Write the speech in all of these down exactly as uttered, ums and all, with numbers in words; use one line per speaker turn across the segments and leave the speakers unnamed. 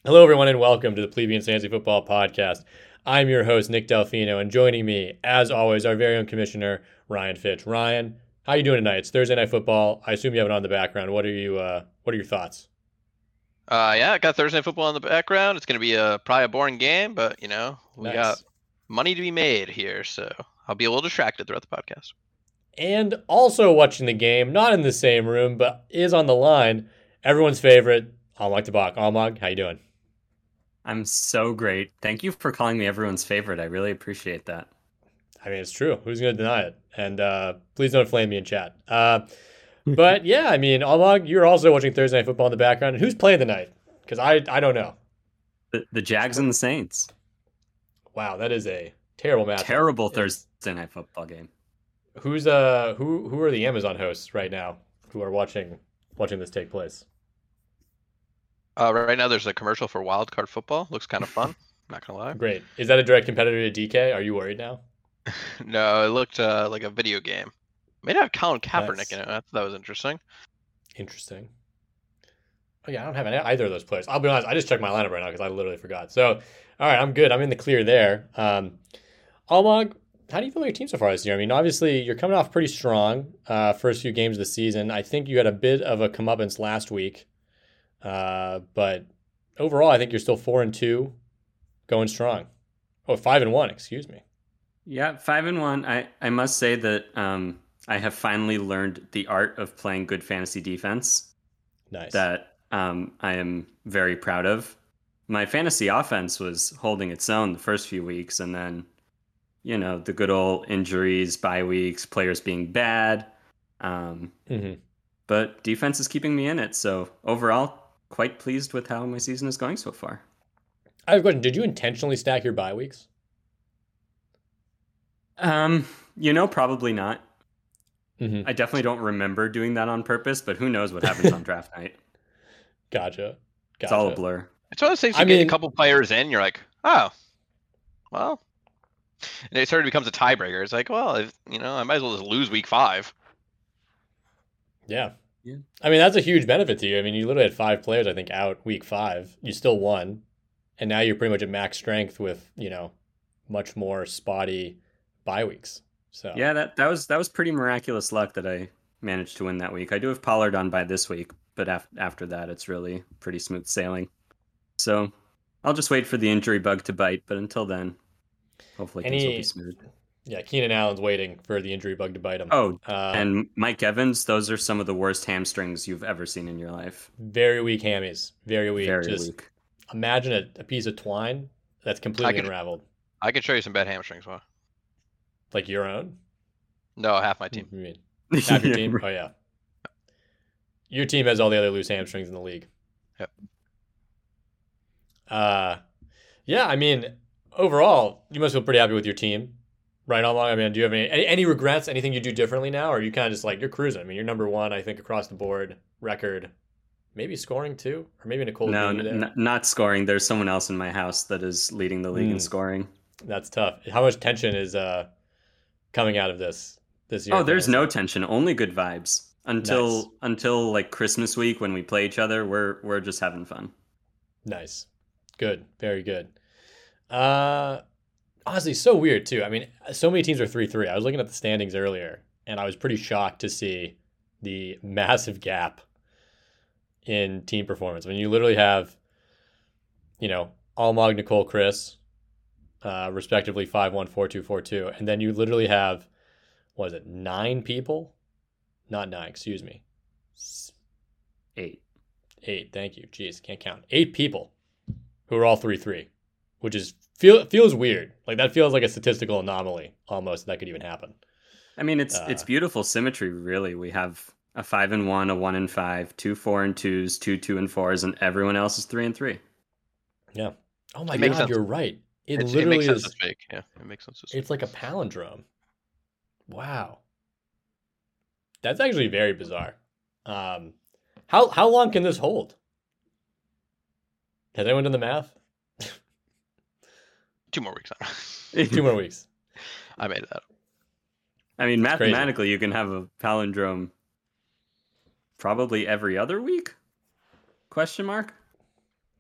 Hello, everyone, and welcome to the Plebeians Fantasy Football Podcast. I'm your host, Nick Delfino, and joining me, as always, our very own commissioner, Ryan Fitch. Ryan, how you doing tonight? It's Thursday Night Football. I assume you have it on in the background. What are you? Uh, what are your thoughts?
Uh, yeah, I got Thursday Night Football in the background. It's gonna be a probably a boring game, but you know we got
Nice.
money to be made here, so I'll be a little distracted throughout the podcast.
And also watching the game, not in the same room, but is on the line. Everyone's favorite, Almog Tabak. Almog, how you doing?
I'm so great. Thank you for calling me everyone's favorite. I really appreciate that.
I mean, it's true. Who's going to deny it? And uh, please don't flame me in chat. Uh, but yeah, I mean, Almog, you're also watching Thursday Night Football in the background. And who's playing tonight? Because I, I don't know.
The, the Jags and the Saints.
Wow, that is a terrible matchup.
Terrible
It's-
Thursday night football game.
Who's uh who who are the Amazon hosts right now who are watching watching this take place?
Uh, right now there's a commercial for Wild Card Football. Looks kind of fun. Not gonna lie.
Great. Is that a direct competitor to D K? Are you worried now?
No, it looked uh, like a video game. May not have Colin Kaepernick
Nice.
in it. That, that was interesting.
Interesting. Oh yeah, I don't have any, either of those players. I'll be honest. I just checked my lineup right now because I literally forgot. So, all right, I'm good. I'm in the clear there. Um, Almog, how do you feel about your team so far this year? I mean, obviously you're coming off pretty strong uh, first few games of the season. I think you had a bit of a comeuppance last week, uh, but overall, I think you're still four and two, going strong. Oh, five and one. Excuse me.
Yeah, five and one. I, I must say that um, I have finally learned the art of playing good fantasy defense
Nice.
that um, I am very proud of. My fantasy offense was holding its own the first few weeks, and then, you know, the good old injuries, bye weeks, players being bad. Um,
Mm-hmm.
but defense is keeping me in it. So overall, quite pleased with how my season is going so far.
I have a question. Did you intentionally stack your bye weeks?
Um, you know, probably not.
Mm-hmm.
I definitely don't remember doing that on purpose, but who knows what happens on draft night.
Gotcha. Gotcha.
It's all a blur.
It's one of those things you
I
get
mean-
a couple players in, you're like, oh, well, and it sort of becomes a tiebreaker. It's like, well, if, you know, I might as well just lose week five.
Yeah.
Yeah.
I mean, that's a huge benefit to you. I mean, you literally had five players, I think, out week five. You still won. And now you're pretty much at max strength with, you know, much more spotty bye weeks. So
Yeah, that, that was that was pretty miraculous luck that I managed to win that week. I do have Pollard on by this week, but af- after that, it's really pretty smooth sailing. So I'll just wait for the injury bug to bite, but until then, hopefully things will
Any-
be smooth.
yeah, Keenan Allen's waiting for the injury bug to bite him.
Oh,
Uh,
and Mike Evans, those are some of the worst hamstrings you've ever seen in your life.
very weak hammies. Very weak.
Very
Just
weak.
imagine a, a piece of twine that's completely
could-
unraveled.
I can show you some bad hamstrings. Well,
Like your own?
no, half my team.
You mean half your team? Oh, yeah. Your team has all the other loose hamstrings in the league.
Yep.
Uh, yeah, I mean, overall, you must feel pretty happy with your team, right? Along, I mean, do you have any, any any regrets? Anything you do differently now, or are you kind of just like you're cruising? I mean, you're number one, I think, across the board record. Maybe scoring too, or maybe Nicole.
No,
beat you there.
n- not scoring. There's someone else in my house that is leading the league in
Hmm.
scoring.
That's tough. How much tension is uh coming out of this this year?
Oh, there's no tension, only good vibes. Until
Nice.
until like Christmas week when we play each other, we're we're just having fun.
Nice. Good. Very good. Uh honestly, so weird too. I mean, so many teams are three three. I was looking at the standings earlier and I was pretty shocked to see the massive gap in team performance. I mean, you literally have, you know, Almog, Nicole, Chris, uh, respectively five one, four two, four two. And then you literally have, what is it, nine people? Not nine, excuse me. S-
Eight.
Eight, thank you. Jeez, can't count. Eight people who are all three three, which is feel feels weird. Like that feels like a statistical anomaly almost that could even happen.
I mean, it's
Uh,
it's beautiful symmetry. Really, we have a five and one, a one and five, two four and twos, two two and fours, and everyone else is three and three.
Yeah. Oh my
It makes
god,
sense.
you're right. It
It's, it
literally
makes sense
is.
to speak. Yeah, it makes sense to speak.
It's like a palindrome. Wow. That's actually very bizarre. Um, how how long can this hold? Has anyone done the math?
Two more weeks.
Two more weeks.
I made that.
I mean,
It's crazy.
mathematically, you can have a palindrome probably every other week? Question mark.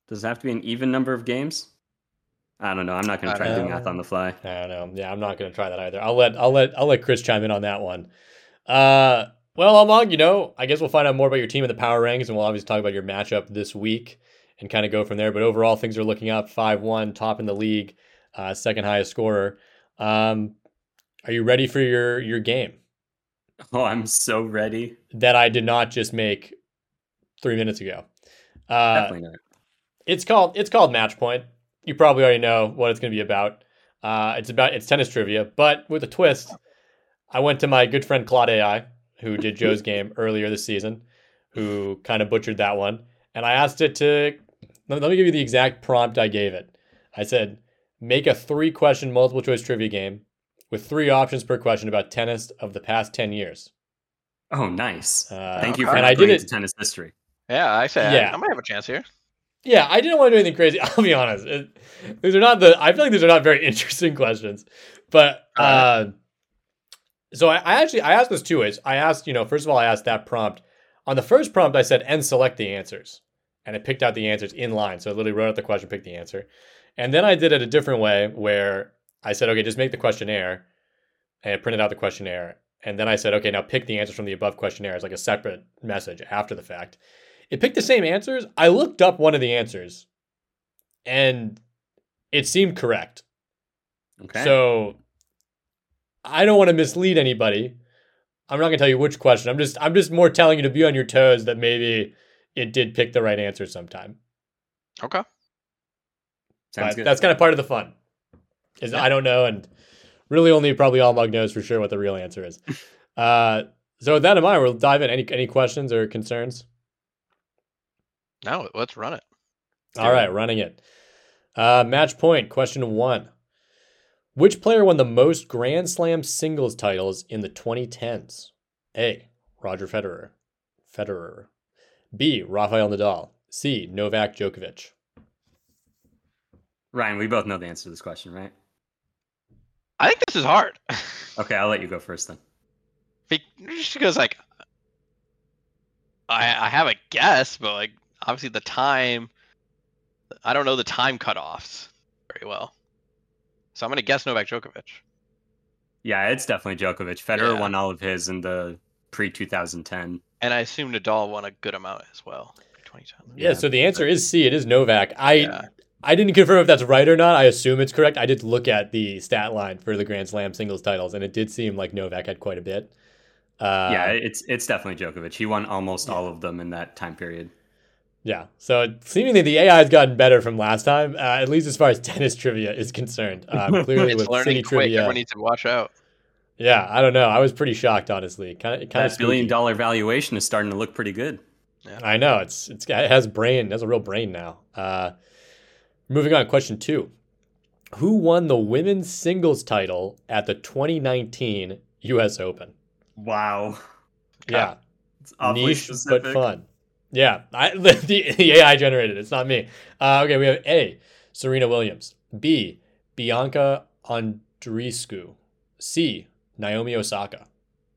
Does it have to be an even number of games? I don't know. I'm not going to try to do math on the fly.
I don't know. Yeah, I'm not going to try that either. I'll let I'll let I'll let Chris chime in on that one. Uh, well, Almog, you know, I guess we'll find out more about your team in the power rankings, and we'll obviously talk about your matchup this week and kind of go from there. But overall, things are looking up. five one, top in the league, uh, second highest scorer. Um, are you ready for your your game?
Oh, I'm so ready.
That I did not just make three minutes ago. Uh,
Definitely not.
It's called it's called Match Point. You probably already know what it's going to be about. Uh, it's about it's tennis trivia, but with a twist. I went to my good friend Claude A I, who did Joe's game earlier this season, who kind of butchered that one, and I asked it to. Let me give you the exact prompt I gave it. I said, make a three-question multiple-choice trivia game with three options per question about tennis of the past ten years.
Oh, nice.
Uh,
Thank you
okay.
for
and
not
I did
bringing
it.
to tennis history.
Yeah, I say
Yeah.
I, I might have a chance here.
Yeah, I didn't want to do anything crazy. I'll be honest. It, these are not the. I feel like these are not very interesting questions, but uh, so I, I actually I asked this two ways. I asked, you know, first of all, I asked that prompt. On the first prompt, I said and select the answers, and it picked out the answers in line. So it literally wrote out the question, picked the answer, and then I did it a different way where I said, okay, just make the questionnaire, and it printed out the questionnaire, and then I said, okay, now pick the answers from the above questionnaire as like a separate message after the fact. It picked the same answers. I looked up one of the answers, and it seemed correct.
Okay.
So I don't want to mislead anybody. I'm not going to tell you which question. I'm just I'm just more telling you to be on your toes that maybe it did pick the right answer sometime.
Okay.
Sounds
But
good.
that's kind of part of the fun. Is
Yeah.
I don't know, and really only probably Almog knows for sure what the real answer is. uh, so with that in mind, we'll dive in. Any any questions or concerns?
No, let's run it.
All right, running it. Uh, match point, question one. Which player won the most Grand Slam singles titles in the twenty tens? A. Roger Federer. Federer. B. Rafael Nadal. C. Novak Djokovic.
Ryan, we both know the answer to this question, right?
I think this is hard.
Okay, I'll let you go first then.
Be- Just because, like, I I have a guess, but like obviously the time, I don't know the time cutoffs very well, so I'm gonna guess Novak Djokovic.
Yeah, it's definitely Djokovic. Federer
Yeah.
won all of his in the pre twenty ten.
And I assume Nadal won a good amount as well. twenty ten.
Yeah,
Yeah,
so the answer is C. It is Novak. I
Yeah.
I didn't confirm if that's right or not. I assume it's correct. I did look at the stat line for the Grand Slam singles titles, and it did seem like Novak had quite a bit. Uh,
yeah, it's it's definitely Djokovic. He won almost all of them in that time period.
Yeah, so seemingly the A I has gotten better from last time, uh, at least as far as tennis trivia is concerned. Um, clearly
It's
with
learning
city
quick.
trivia,
Everyone needs to watch out.
yeah, I don't know. I was pretty shocked, honestly. Kind of, kind of
That billion dollar valuation is starting to look pretty good.
I know it's it's it has brain, it has a real brain now. Uh, moving on, question two: who won the women's singles title at the twenty nineteen U S Open?
Wow.
Yeah,
It's awfully
niche
specific.
but fun. Yeah, I, the, the A I generated. It's not me. Uh, okay, we have A. Serena Williams. B. Bianca Andreescu. C. Naomi Osaka.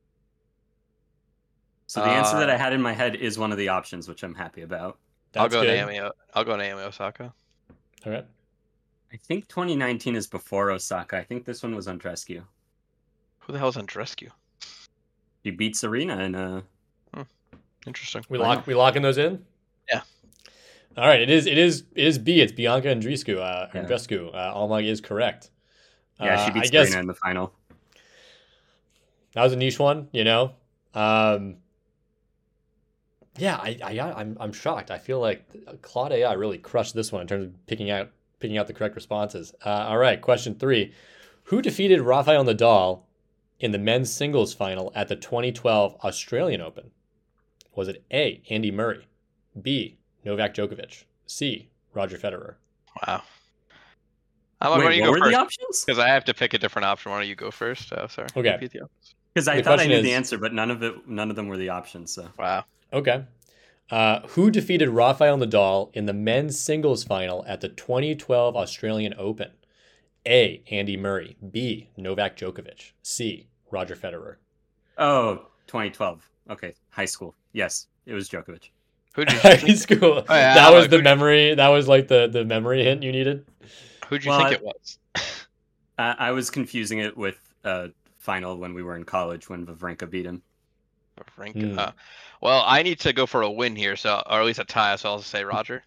So the answer that
Uh,
I had in my head is one of the options, which I'm happy about.
That's
I'll go
good.
Naomi. O- I'll go Naomi Osaka.
All right.
I think twenty nineteen is before Osaka. I think this one was Andreescu.
Who the hell is Andreescu?
He beat Serena in a.
Interesting.
We
Wow.
lock we locking those in?
Yeah.
All right. It is it is it is B. It's Bianca Andreescu. Uh,
Yeah.
Andreescu. Uh, Almag is correct.
Yeah,
Uh,
she beat
I guess
Serena in the final.
that was a niche one. You know. Um, yeah, I, I I'm I'm shocked. I feel like Claude A I really crushed this one in terms of picking out picking out the correct responses. Uh, all right, question three: who defeated Rafael Nadal in the men's singles final at the twenty twelve Australian Open? Was it A. Andy Murray, B. Novak Djokovic, C. Roger Federer?
Wow. I'm
Wait,
going to
what
go
were
first
the options?
because I have to pick a different option. Why don't you go first? Oh, sorry.
Okay.
Repeat the options.
Because I
The
thought I
question
knew
is-
the answer, but none of it, none of them were the options. So
Wow.
Okay. Uh, who defeated Rafael Nadal in the men's singles final at the twenty twelve Australian Open? A. Andy Murray, B. Novak Djokovic, C. Roger Federer.
oh, twenty twelve. Okay, high school. Yes, it was Djokovic.
Who did you
High
think?
school.
Oh, yeah,
that
I'm
was
like,
the
who-
memory. That was like the the memory hint you needed.
Who'd you
Well,
think
I-
it was?
I, I was confusing it with uh, final when we were in college when Wawrinka beat him.
Frank.
Hmm.
Uh, well, I need to go for a win here, so or at least a tie. So I'll just say Roger.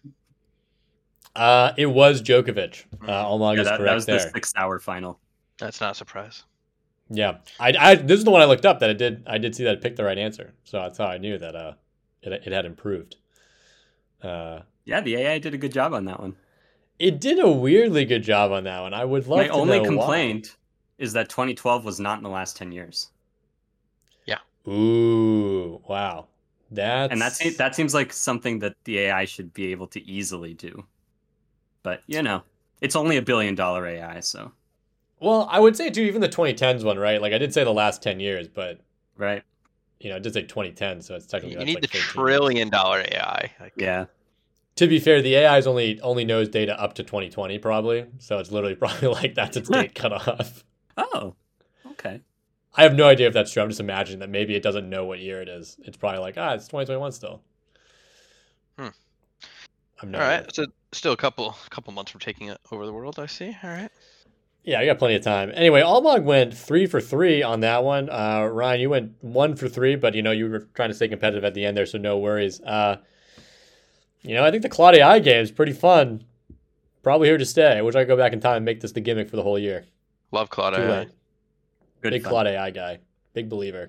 Uh, it was Djokovic. Uh,
Mm.
Almog
Yeah,
is
that, that
correct
was
there.
the six-hour final.
That's not a surprise.
Yeah, I, I this is the one I looked up that it did. I did see that it picked the right answer, so that's how I knew that uh, it it had improved. Uh,
Yeah, the A I did a good job on that one.
it did a weirdly good job on that one. I would love
My
to
only
know
complaint is that twenty twelve was not in the last ten years.
why. Ooh, wow, that's
And that seems, that seems like something that the A I should be able to easily do. But, you know, it's only a billion dollar A I, so.
well, I would say too. Even the twenty tens one, right? Like I did say the last ten years, but
Right.
you know, it did say twenty ten, so it's technically
You
that's
need
like
the
thirteen years.
trillion dollar A I. Like,
Yeah.
To be fair, the A I's only only knows data up to twenty twenty, probably. So it's literally probably like that's its date cutoff.
Oh, okay.
I have no idea if that's true. I'm just imagining that maybe it doesn't know what year it is. It's probably like, ah, it's twenty twenty-one still.
Hmm.
I'm no
all
idea.
right, so still a couple couple months from taking it over the world. I see. All right.
Yeah, I got plenty of time. Anyway, Almog went three for three on that one. Uh, Ryan, you went one for three, but you know you were trying to stay competitive at the end there, so no worries. Uh, you know, I think the Claude A I game is pretty fun. Probably here to stay. I wish I could go back in time and make this the gimmick for the whole year.
Love Claude
Too
A I.
late.
Good
Big
fun.
Claude A I guy. Big believer.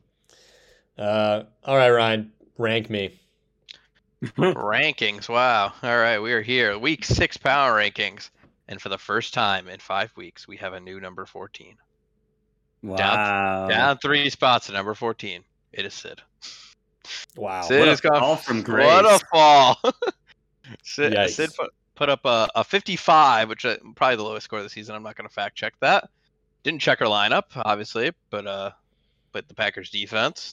Uh, all right, Ryan, rank me.
Rankings. Wow. All right, we are here. Week six power rankings, and for the first time in five weeks, we have a new number fourteen.
Wow.
Down three spots at number fourteen. It is Sid.
Wow.
Sid
What a
has gone.
fall from
What
grace.
a fall. Sid,
Yikes.
Sid put, put up a, a fifty-five, which is probably the lowest score of the season. I'm not going to fact check that. Didn't check her lineup, obviously, but uh, but the Packers defense.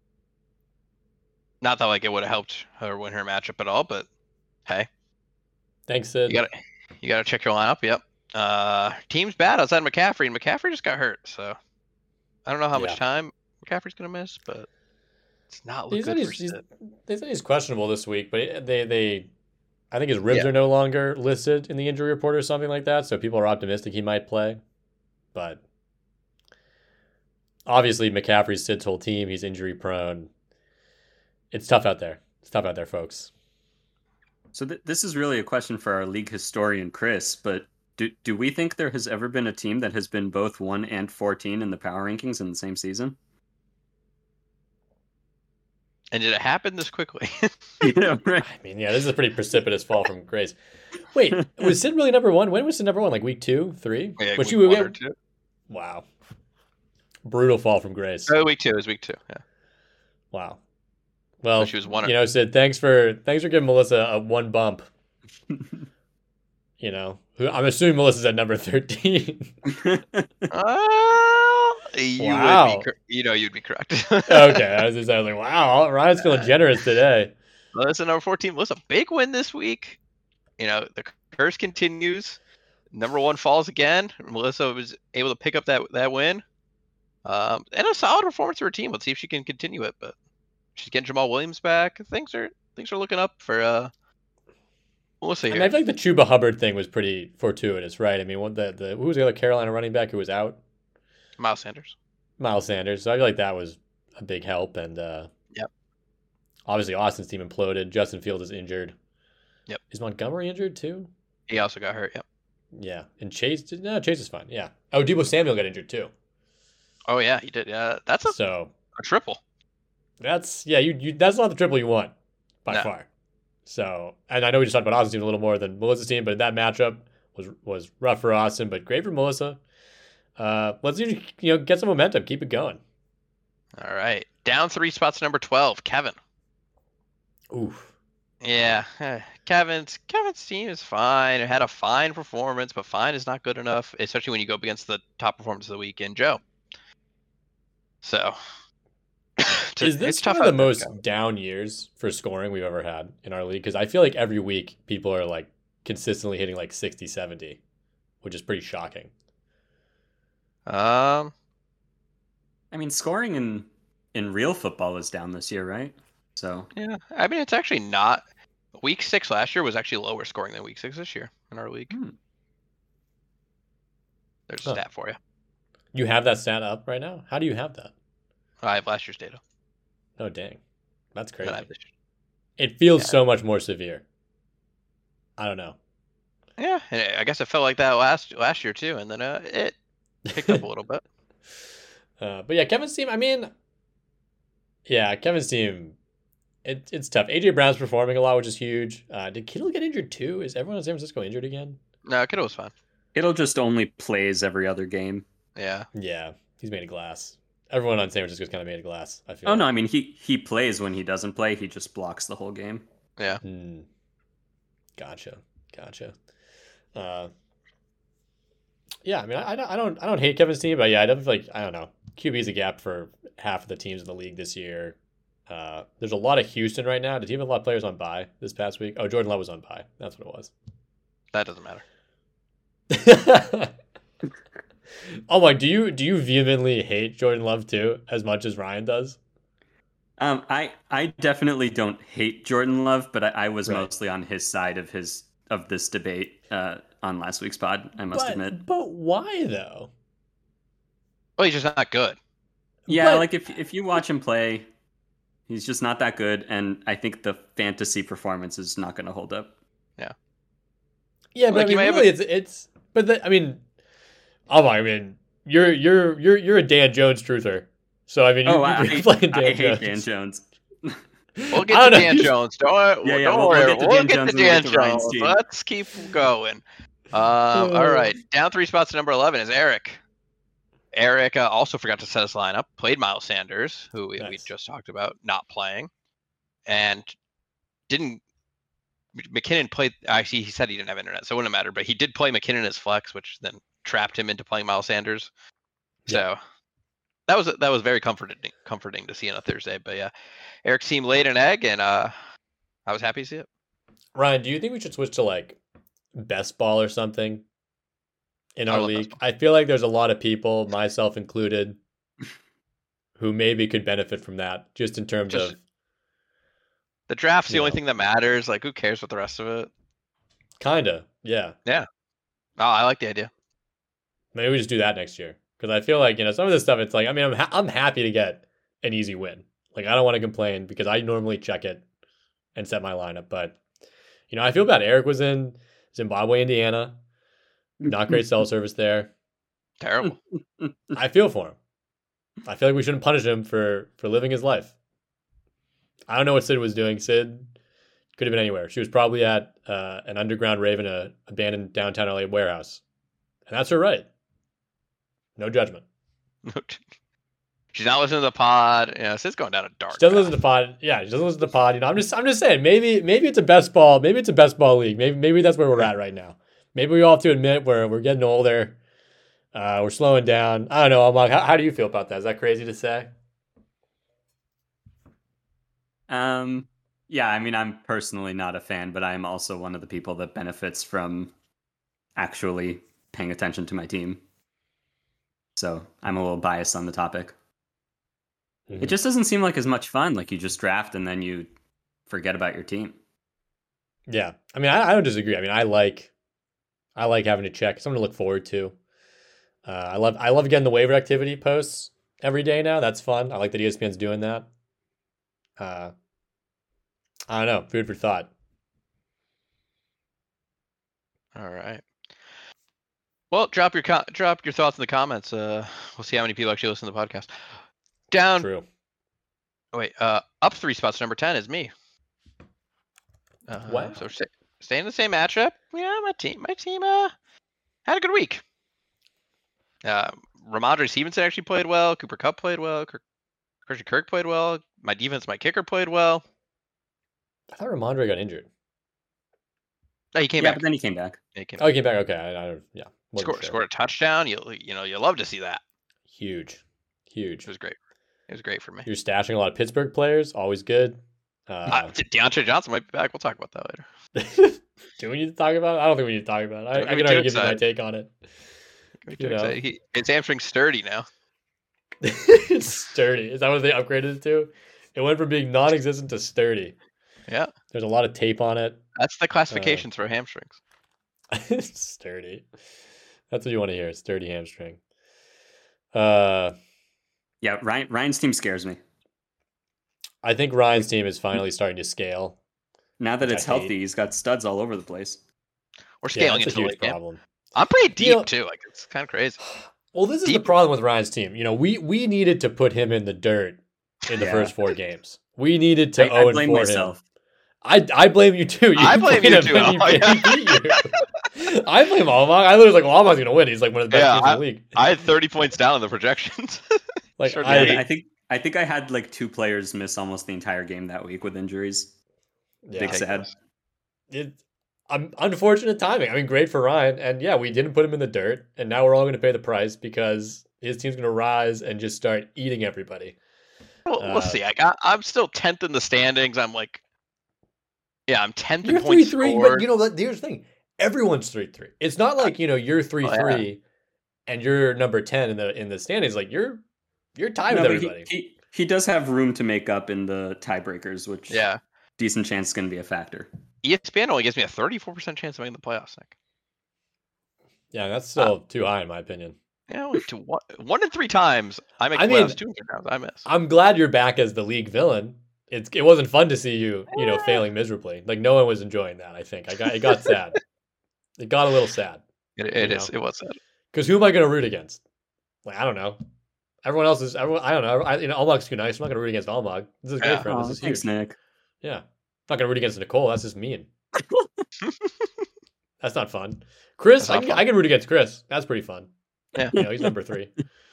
Not that like it would have helped her win her matchup at all, but hey,
Thanks, Sid.
you gotta you gotta check your lineup. Yep. Uh, team's bad outside McCaffrey, and McCaffrey just got hurt, so I don't know how
Yeah.
much time McCaffrey's gonna miss, but it's not
He
looking
said
good
he's,
for
he's,
Sid.
they said he's questionable this week, but they, they I think his ribs
Yeah.
are no longer listed in the injury report or something like that, so people are optimistic he might play. But obviously, McCaffrey's Sid's whole team. He's injury prone. It's tough out there. It's tough out there, folks.
So th- this is really a question for our league historian, Chris, but do, do we think there has ever been a team that has been both one and fourteen in the power rankings in the same season?
And did it happen this quickly?
Yeah, right.
I mean, yeah, this is a pretty precipitous fall from grace. Wait, was Sid really number one? When was Sid number one? Like week two, three?
Yeah,
Was
week
she-
one or two.
Wow. Brutal fall from grace.
Oh, week two is week two. Yeah.
Wow. Well,
So she was one.
you know, Sid, thanks for thanks for giving Melissa a one bump. You know, who I'm assuming Melissa's at number thirteen.
Oh, you
Wow.
would be, cor- you know, you'd be correct.
Okay, I was just I was like, wow, Ryan's feeling generous today.
Melissa number fourteen. Melissa, big win this week. You know, the curse continues. Number one falls again. Melissa was able to pick up that that win, um, and a solid performance for her team. Let's see if she can continue it. But she's getting Jamal Williams back. Things are things are looking up for uh, Melissa
I
here.
mean, I feel like the Chuba Hubbard thing was pretty fortuitous, right? I mean, what the the who was the other Carolina running back who was out?
Miles Sanders.
Miles Sanders. So I feel like that was a big help. And uh,
Yep.
obviously, Austin's team imploded. Justin Fields is injured.
Yep.
Is Montgomery injured too?
He also got hurt. Yep.
Yeah. And Chase? Did, no, Chase is fine. Yeah. Oh, Debo Samuel got injured too.
Oh yeah, he did. Yeah, that's a,
So
a triple.
that's yeah. You, you that's not the triple you want by
No.
far. So, and I know we just talked about Austin's team a little more than Melissa's team, but that matchup was was rough for Austin, but great for Melissa. Uh, let's see, you know, get some momentum, keep it going.
All right, down three spots. Number twelve, Kevin.
Oof.
Yeah, eh, Kevin's Kevin's team is fine. It had a fine performance, but fine is not good enough, especially when you go up against the top performance of the weekend, Joe. So, it's-
Is this
it's tough
one of
out
the
there,
most
Kevin.
down years for scoring we've ever had in our league? Because I feel like every week people are like consistently hitting like sixty, seventy, which is pretty shocking.
Um,
I mean, scoring in in real football is down this year, right? So
Yeah, I mean it's actually not. Week six last year was actually lower scoring than week six this year in our league.
hmm.
There's a
Huh.
stat for you.
You have that stat up right now? How do you have that?
I have last year's data.
Oh, dang. That's
And then I
crazy.
have this
It feels
Yeah.
so much more severe. I don't know.
Yeah, and I guess it felt like that last last year too, and then uh, it picked up a little bit.
Uh, but yeah, Kevin's team, I mean, yeah, Kevin's team, it, it's tough. A J Brown's performing a lot, which is huge. Uh, did Kittle get injured too? Is everyone in San Francisco injured again?
No, Kittle was fine.
It'll just only plays every other game.
Yeah,
Yeah, he's made of glass. Everyone on San Francisco's kind of made of glass, I feel
Oh no,
like.
I mean he he plays when he doesn't play. He just blocks the whole game.
yeah.
Hmm. Gotcha. Gotcha. Uh, yeah, I mean, I, I don't, I don't, I don't hate Kevin's team, but yeah, I don't feel like, I don't know. Q B is a gap for half of the teams in the league this year. Uh, there's a lot of Houston right now. Did he have a lot of players on bye this past week? Oh, Jordan Love was on bye. That's what it was.
That doesn't matter.
Oh my, do you do you vehemently hate Jordan Love too, as much as Ryan does?
Um, I I definitely don't hate Jordan Love, but I, I was
Right.
mostly on his side of his of this debate uh, on last week's pod. I must
But
admit.
but why though?
Well, he's just not good.
Yeah,
But-
like if if you watch him play, he's just not that good, and I think the fantasy performance is not going to hold up.
Yeah, but
Look,
I
you
mean,
may have
really, it's it's. But the, I mean, oh my, I mean, you're you're you're you're a Dan Jones truther. So I mean, you,
oh, I,
you're
I,
playing Dan
I
Jones.
hate Dan Jones.
We'll
I
get
don't
to
know,
Dan
you-
Jones. Don't,
Yeah, yeah,
don't
we'll- we'll
worry.
get to
We'll
Dan
get
Jones
to
when we
Dan
get to Ryan's
Jones.
team.
Let's keep going. Um, all right, down three spots to number eleven is Eric. Eric uh, also forgot to set his lineup. Played Miles Sanders, who we, we
Nice.
just talked about not playing, and didn't. McKinnon played. Actually, he said he didn't have internet, so it wouldn't matter. But he did play McKinnon as flex, which then trapped him into playing Miles Sanders. So that was that was very comforting comforting to see on a Thursday. But yeah, Eric's team laid an egg, and uh, I was happy to see it.
Ryan, do you think we should switch to like best ball or something in
I
our
love best
league?
ball.
I feel like there's a lot of people, myself included, who maybe could benefit from that, just in terms
Just-
of
The draft's the
You
only
know.
thing that matters. Like, who cares what the rest of it?
kinda, yeah.
Oh, I like the idea.
Maybe we just do that next year because I feel like you know some of this stuff. It's like I mean I'm ha- I'm happy to get an easy win. Like I don't want to complain because I normally check it and set my lineup, but you know I feel bad. Eric was in Zimbabwe, Indiana. Not great cell service there.
Terrible.
I feel for him. I feel like we shouldn't punish him for for living his life. I don't know what Sid was doing. Sid could have been anywhere. She was probably at uh, an underground rave in a abandoned downtown L A warehouse, and that's her right. No judgment.
She's not listening to the pod. You know, Sid's going down a dark.
She doesn't
path.
listen to pod. Yeah, she doesn't listen to pod. You know, I'm just, I'm just saying. Maybe, maybe it's a best ball. Maybe it's a best ball league. Maybe, maybe that's where we're at right now. Maybe we all have to admit we're we're getting older. Uh, we're slowing down. I don't know. I'm like, how, how do you feel about that? Is that crazy to say?
Um, yeah, I mean, I'm personally not a fan, but I'm also one of the people that benefits from actually paying attention to my team. So I'm a little biased on the topic.
Mhm.
It just doesn't seem like as much fun. Like you just draft and then you forget about your team.
Yeah, I mean, I, I don't disagree. I mean, I like, I like having to check. Something to look forward to. Uh, I love, I love getting the waiver activity posts every day now. That's fun. I like that E S P N's doing that. Uh, I don't know. Food for thought.
All right. Well, drop your co- drop your thoughts in the comments. Uh, we'll see how many people actually listen to the podcast. Down.
True.
Oh, wait. Uh, up three spots. Number ten is me. Uh,
Wow.
So stay, stay in the same matchup. Yeah, my team. My team. Uh, had a good week. Uh, Ramondre Stevenson actually played well. Cooper Kupp played well. Kirk, Christian Kirk played well. My defense, my kicker played well.
I thought Ramondre got injured.
No, he came
yeah,
back.
but then he came back.
He came
Oh, he came back. Okay, I, I don't. Yeah, wasn't
scored,
sure.
scored a touchdown. You you know you love to see that.
Huge, huge.
It was great. It was great for me.
You're stashing a lot of Pittsburgh players. Always good.
Uh,
Uh,
De- DeAndre Johnson might be back. We'll talk about that later.
do we need to talk about it? I don't think we need to talk about it. I,
Don't
I
get
can
too
already give you my
excited.
take on it.
Get
You
too
know.
excited. He, it's hamstring sturdy now.
It's sturdy. Is that what they upgraded it to? It went from being non-existent to sturdy.
Yeah.
There's a lot of tape on it.
That's the classifications uh, for hamstrings.
Sturdy. That's what you want to hear. Sturdy hamstring. Uh,
yeah, Ryan, Ryan's team scares me.
I think Ryan's team is finally starting to scale.
Now that it's healthy, he's got studs all over the place.
We're scaling
yeah,
into
a huge
the late
problem.
Game. I'm pretty deep
you know,
too. Like it's kind of crazy.
Well, this is
deep.
the problem with Ryan's team. You know, we we needed to put him in the dirt in the yeah. first four games. We needed to
I, I blame myself.
him. I I blame you too. You
I blame you too. Oh,
yeah. you. I blame Almog. I was like, well, Almog's gonna win. He's like one of the best
yeah,
teams
I,
in the league.
I had thirty points down in the projections.
like
sure
I,
I think I think I had like two players miss almost the entire game that week with injuries.
Yeah,
Big sad.
It, um, unfortunate timing. I mean, great for Ryan, and yeah, we didn't put him in the dirt, and now we're all going to pay the price because his team's going to rise and just start eating everybody.
Well,
uh,
we'll see. I got, I'm still tenth in the standings. I'm like, yeah, I'm tenth in
you're
points
three three,
scored.
but you know that here's the thing. Everyone's three three. It's not like you know you're three
oh,
three,
yeah.
and you're number ten in the in the standings. Like you're you're tied
no,
with everybody.
He, he he does have room to make up in the tiebreakers, which
yeah,
decent chance is going to be a factor.
E S P N only gives me a thirty-four percent chance of making the playoffs, Nick.
Yeah, that's still uh, too high in my opinion.
Yeah, only two, one, one in three times I make
I
the playoffs.
mean,
two in three times I miss.
I'm glad you're back as the league villain. It's it wasn't fun to see you, you know, failing miserably. Like no one was enjoying that. I think I got it got sad. It got a little sad.
It, it is. Know? It was sad.
Because who am I going to root against? Like I don't know. Everyone else is. Everyone. I don't know. I, you know, Almog's too nice. I'm not going to root against Almog. This is great
yeah.
for him.
Oh,
this is
thanks,
huge.
Nick.
Yeah. I'm not going to root against Nicole. That's just mean. That's not fun. Chris, I can, fun. I can root against Chris. That's pretty fun.
Yeah.
You know, he's number three.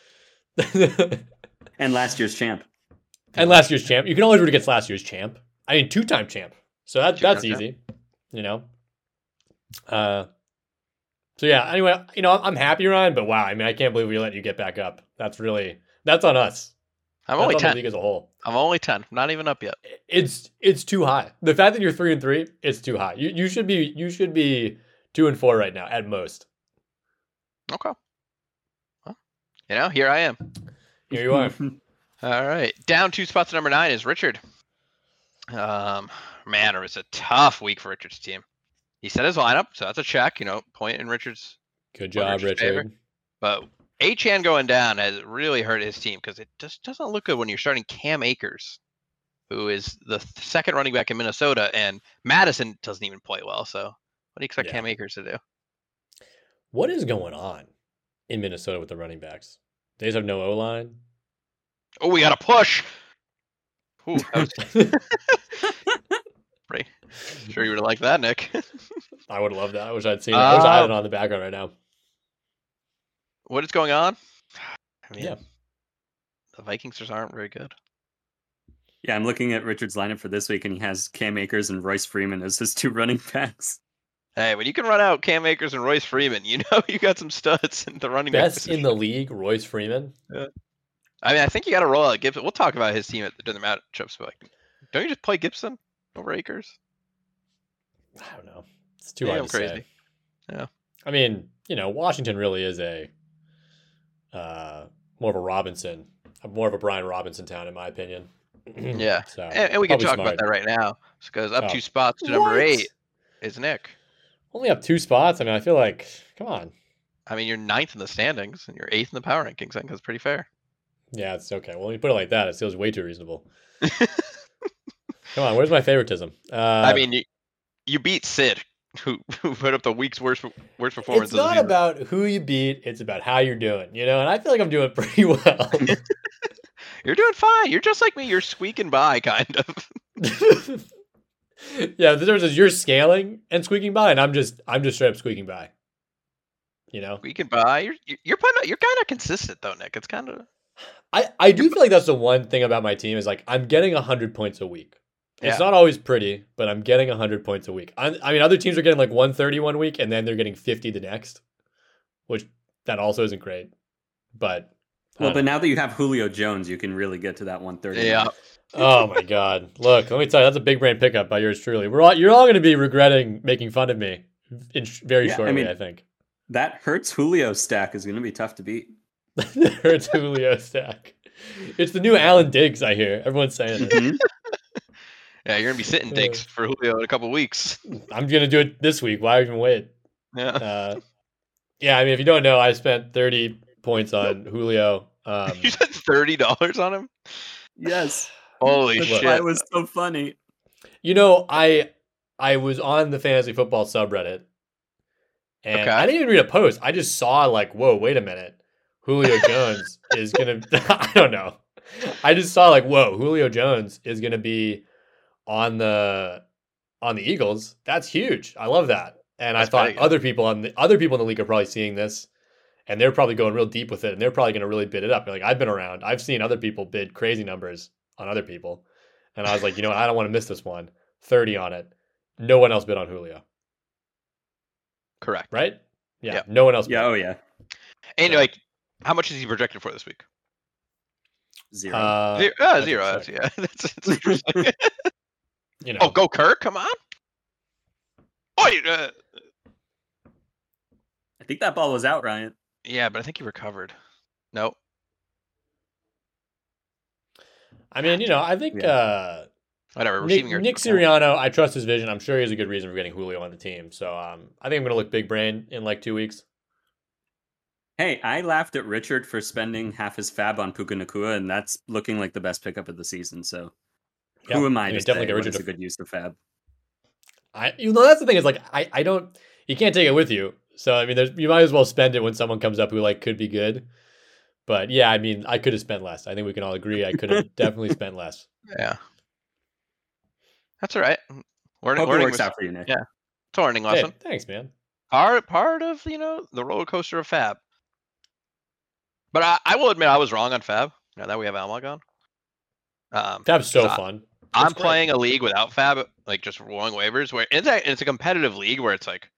And last year's champ.
And last year's champ. You can always root against last year's champ. I mean, two-time champ. So that that's easy. Champ. You know. Uh. So yeah. Anyway, you know, I'm happy, Ryan. But wow, I mean, I can't believe we let you get back up. That's really that's on us.
I'm
that's
only
on
ten.
The league as a whole.
I'm only ten. Not even up yet.
It's it's too high. The fact that you're three and three, it's too high. You you should be you should be two and four right now at most.
Okay. Well, you know, here I am.
Here you are.
All right. Down two spots to number nine is Richard. Um, man, it was a tough week for Richard's team. He set his lineup, so that's a check. You know, point in Richard's.
Good job,
Richard's
Richard.
Favor. But Achane going down has really hurt his team because it just doesn't look good when you're starting Cam Akers, who is the second running back in Minnesota, and Madison doesn't even play well. So, what do you expect yeah. Cam Akers to do?
What is going on in Minnesota with the running backs? They just have no O line.
Oh, we got a push. Ooh, that was... Right. Sure you would have liked that, Nick.
I would have loved that. I wish I'd seen it. I wish I had it on the background right now.
What is going on? I mean,
yeah.
The Vikings just aren't very good.
Yeah, I'm looking at Richard's lineup for this week, and he has Cam Akers and Royce Freeman as his two running backs.
Hey, when you can run out Cam Akers and Royce Freeman, you know you got some studs in the running back
Best
position.
in the league, Royce Freeman.
Yeah. I mean, I think you got to roll out Gibson. We'll talk about his team at the, during the matchups, but like, don't you just play Gibson over Akers?
I don't know. It's too
yeah,
hard
I'm
to
crazy.
say.
Yeah.
I mean, you know, Washington really is a uh, more of a Robinson, more of a Brian Robinson town, in my opinion.
Yeah.
So,
and, and we can talk
smart.
about that right now because up
oh.
two spots to number
what?
eight is Nick.
Only up two spots? I mean, I feel like, come on.
I mean, you're ninth in the standings and you're eighth in the power rankings. I think that's pretty fair.
Yeah, it's okay. Well, when you put it like that, it feels way too reasonable. Come on, where's my favoritism? Uh,
I mean, you, you beat Sid, who, who put up the week's worst worst performance.
It's not about who you beat; it's about how you're doing. You know, and I feel like I'm doing pretty well.
You're doing fine. You're just like me. You're squeaking by, kind of.
Yeah, the difference is you're scaling and squeaking by, and I'm just I'm just straight up squeaking by. You know,
squeaking by. You're you're putting, you're kind of consistent though, Nick. It's kind of.
I, I do feel like that's the one thing about my team is like I'm getting one hundred points a week. It's
Yeah.
not always pretty, but I'm getting one hundred points a week. I, I mean, other teams are getting like one thirty one week, and then they're getting fifty the next, which that also isn't great. But
well,
uh,
but now that you have Julio Jones, you can really get to that one thirty.
Yeah.
oh my God! Look, let me tell you, that's a big brain pickup by yours truly. We're all you're all going to be regretting making fun of me in sh- very
Yeah,
shortly.
I mean,
I think
That Hurts Julio stack is going to be tough to beat.
Hurts Julio stack. It's the new Alan Diggs, I hear. Everyone's saying it.
Mhm.
Yeah, you're gonna be sitting Diggs for Julio in a couple weeks.
I'm gonna do it this week. Why even wait?
Yeah.
Uh, yeah, I mean, if you don't know, I spent thirty points on Julio. Um,
You spent thirty dollars on him?
Yes.
Holy
That's
Look,
why
shit!
it was so funny.
you know, I I was on the fantasy football subreddit, and
Okay.
I didn't even read a post. I just saw like, whoa, wait a minute, Julio Jones is gonna. I don't know. I just saw like, whoa, Julio Jones is gonna be on the on the Eagles. That's huge. I love that. And
That's
I thought
big, yeah.
other people on the other people in the league are probably seeing this, and they're probably going real deep with it, and they're probably going to really bid it up. Like I've been around, I've seen other people bid crazy numbers on other people, and I was like, you know what, I don't want to miss this one. thirty on it. No one else bid on Julio,
Correct.
right? Yeah,
Yeah.
no one else.
Yeah,
bid.
oh yeah.
And
So-
like, how much is he projected for this week?
Zero.
Uh,
zero.
I
Uh,
have to
zero.
check.
That's, yeah, that's, that's interesting.
You know,
Oh, go Kirk! Come on. Oh, you, uh,
I think that ball was out, Ryan.
yeah, but I think he recovered. Nope.
I mean, you know, I think
Yeah.
uh,
Whatever.
Nick,
Receiving yards.
Nick Sirianno, I trust his vision. I'm sure he has a good reason for getting Julio on the team. So um, I think I'm going to look big brain in like two weeks.
Hey, I laughed at Richard for spending half his fab on Puka Nakua, and that's looking like the best pickup of the season. So
Yeah,
who am I
I mean,
to
definitely
say
get
what
Richard
is a
to-
good use of fab?
I, you know, that's the thing is like I, I don't, you can't take it with you. So I mean, there's, you might as well spend it when someone comes up who like could be good. But yeah, I mean, I could have spent less. I think we can all agree I could have definitely spent less.
Yeah. That's all right. Learning,
Hope it
learning
works
was,
out for you, Nick.
yeah. It's a learning
Hey,
lesson.
thanks, man.
Part part of you know the roller coaster of Fab. But I, I will admit I was wrong on Fab. Now that we have Almog on. Um,
Fab's so
'cause I-
fun.
I'm
It's great.
playing a league without Fab, like just rolling waivers. Where it's a, it's a competitive league where it's like,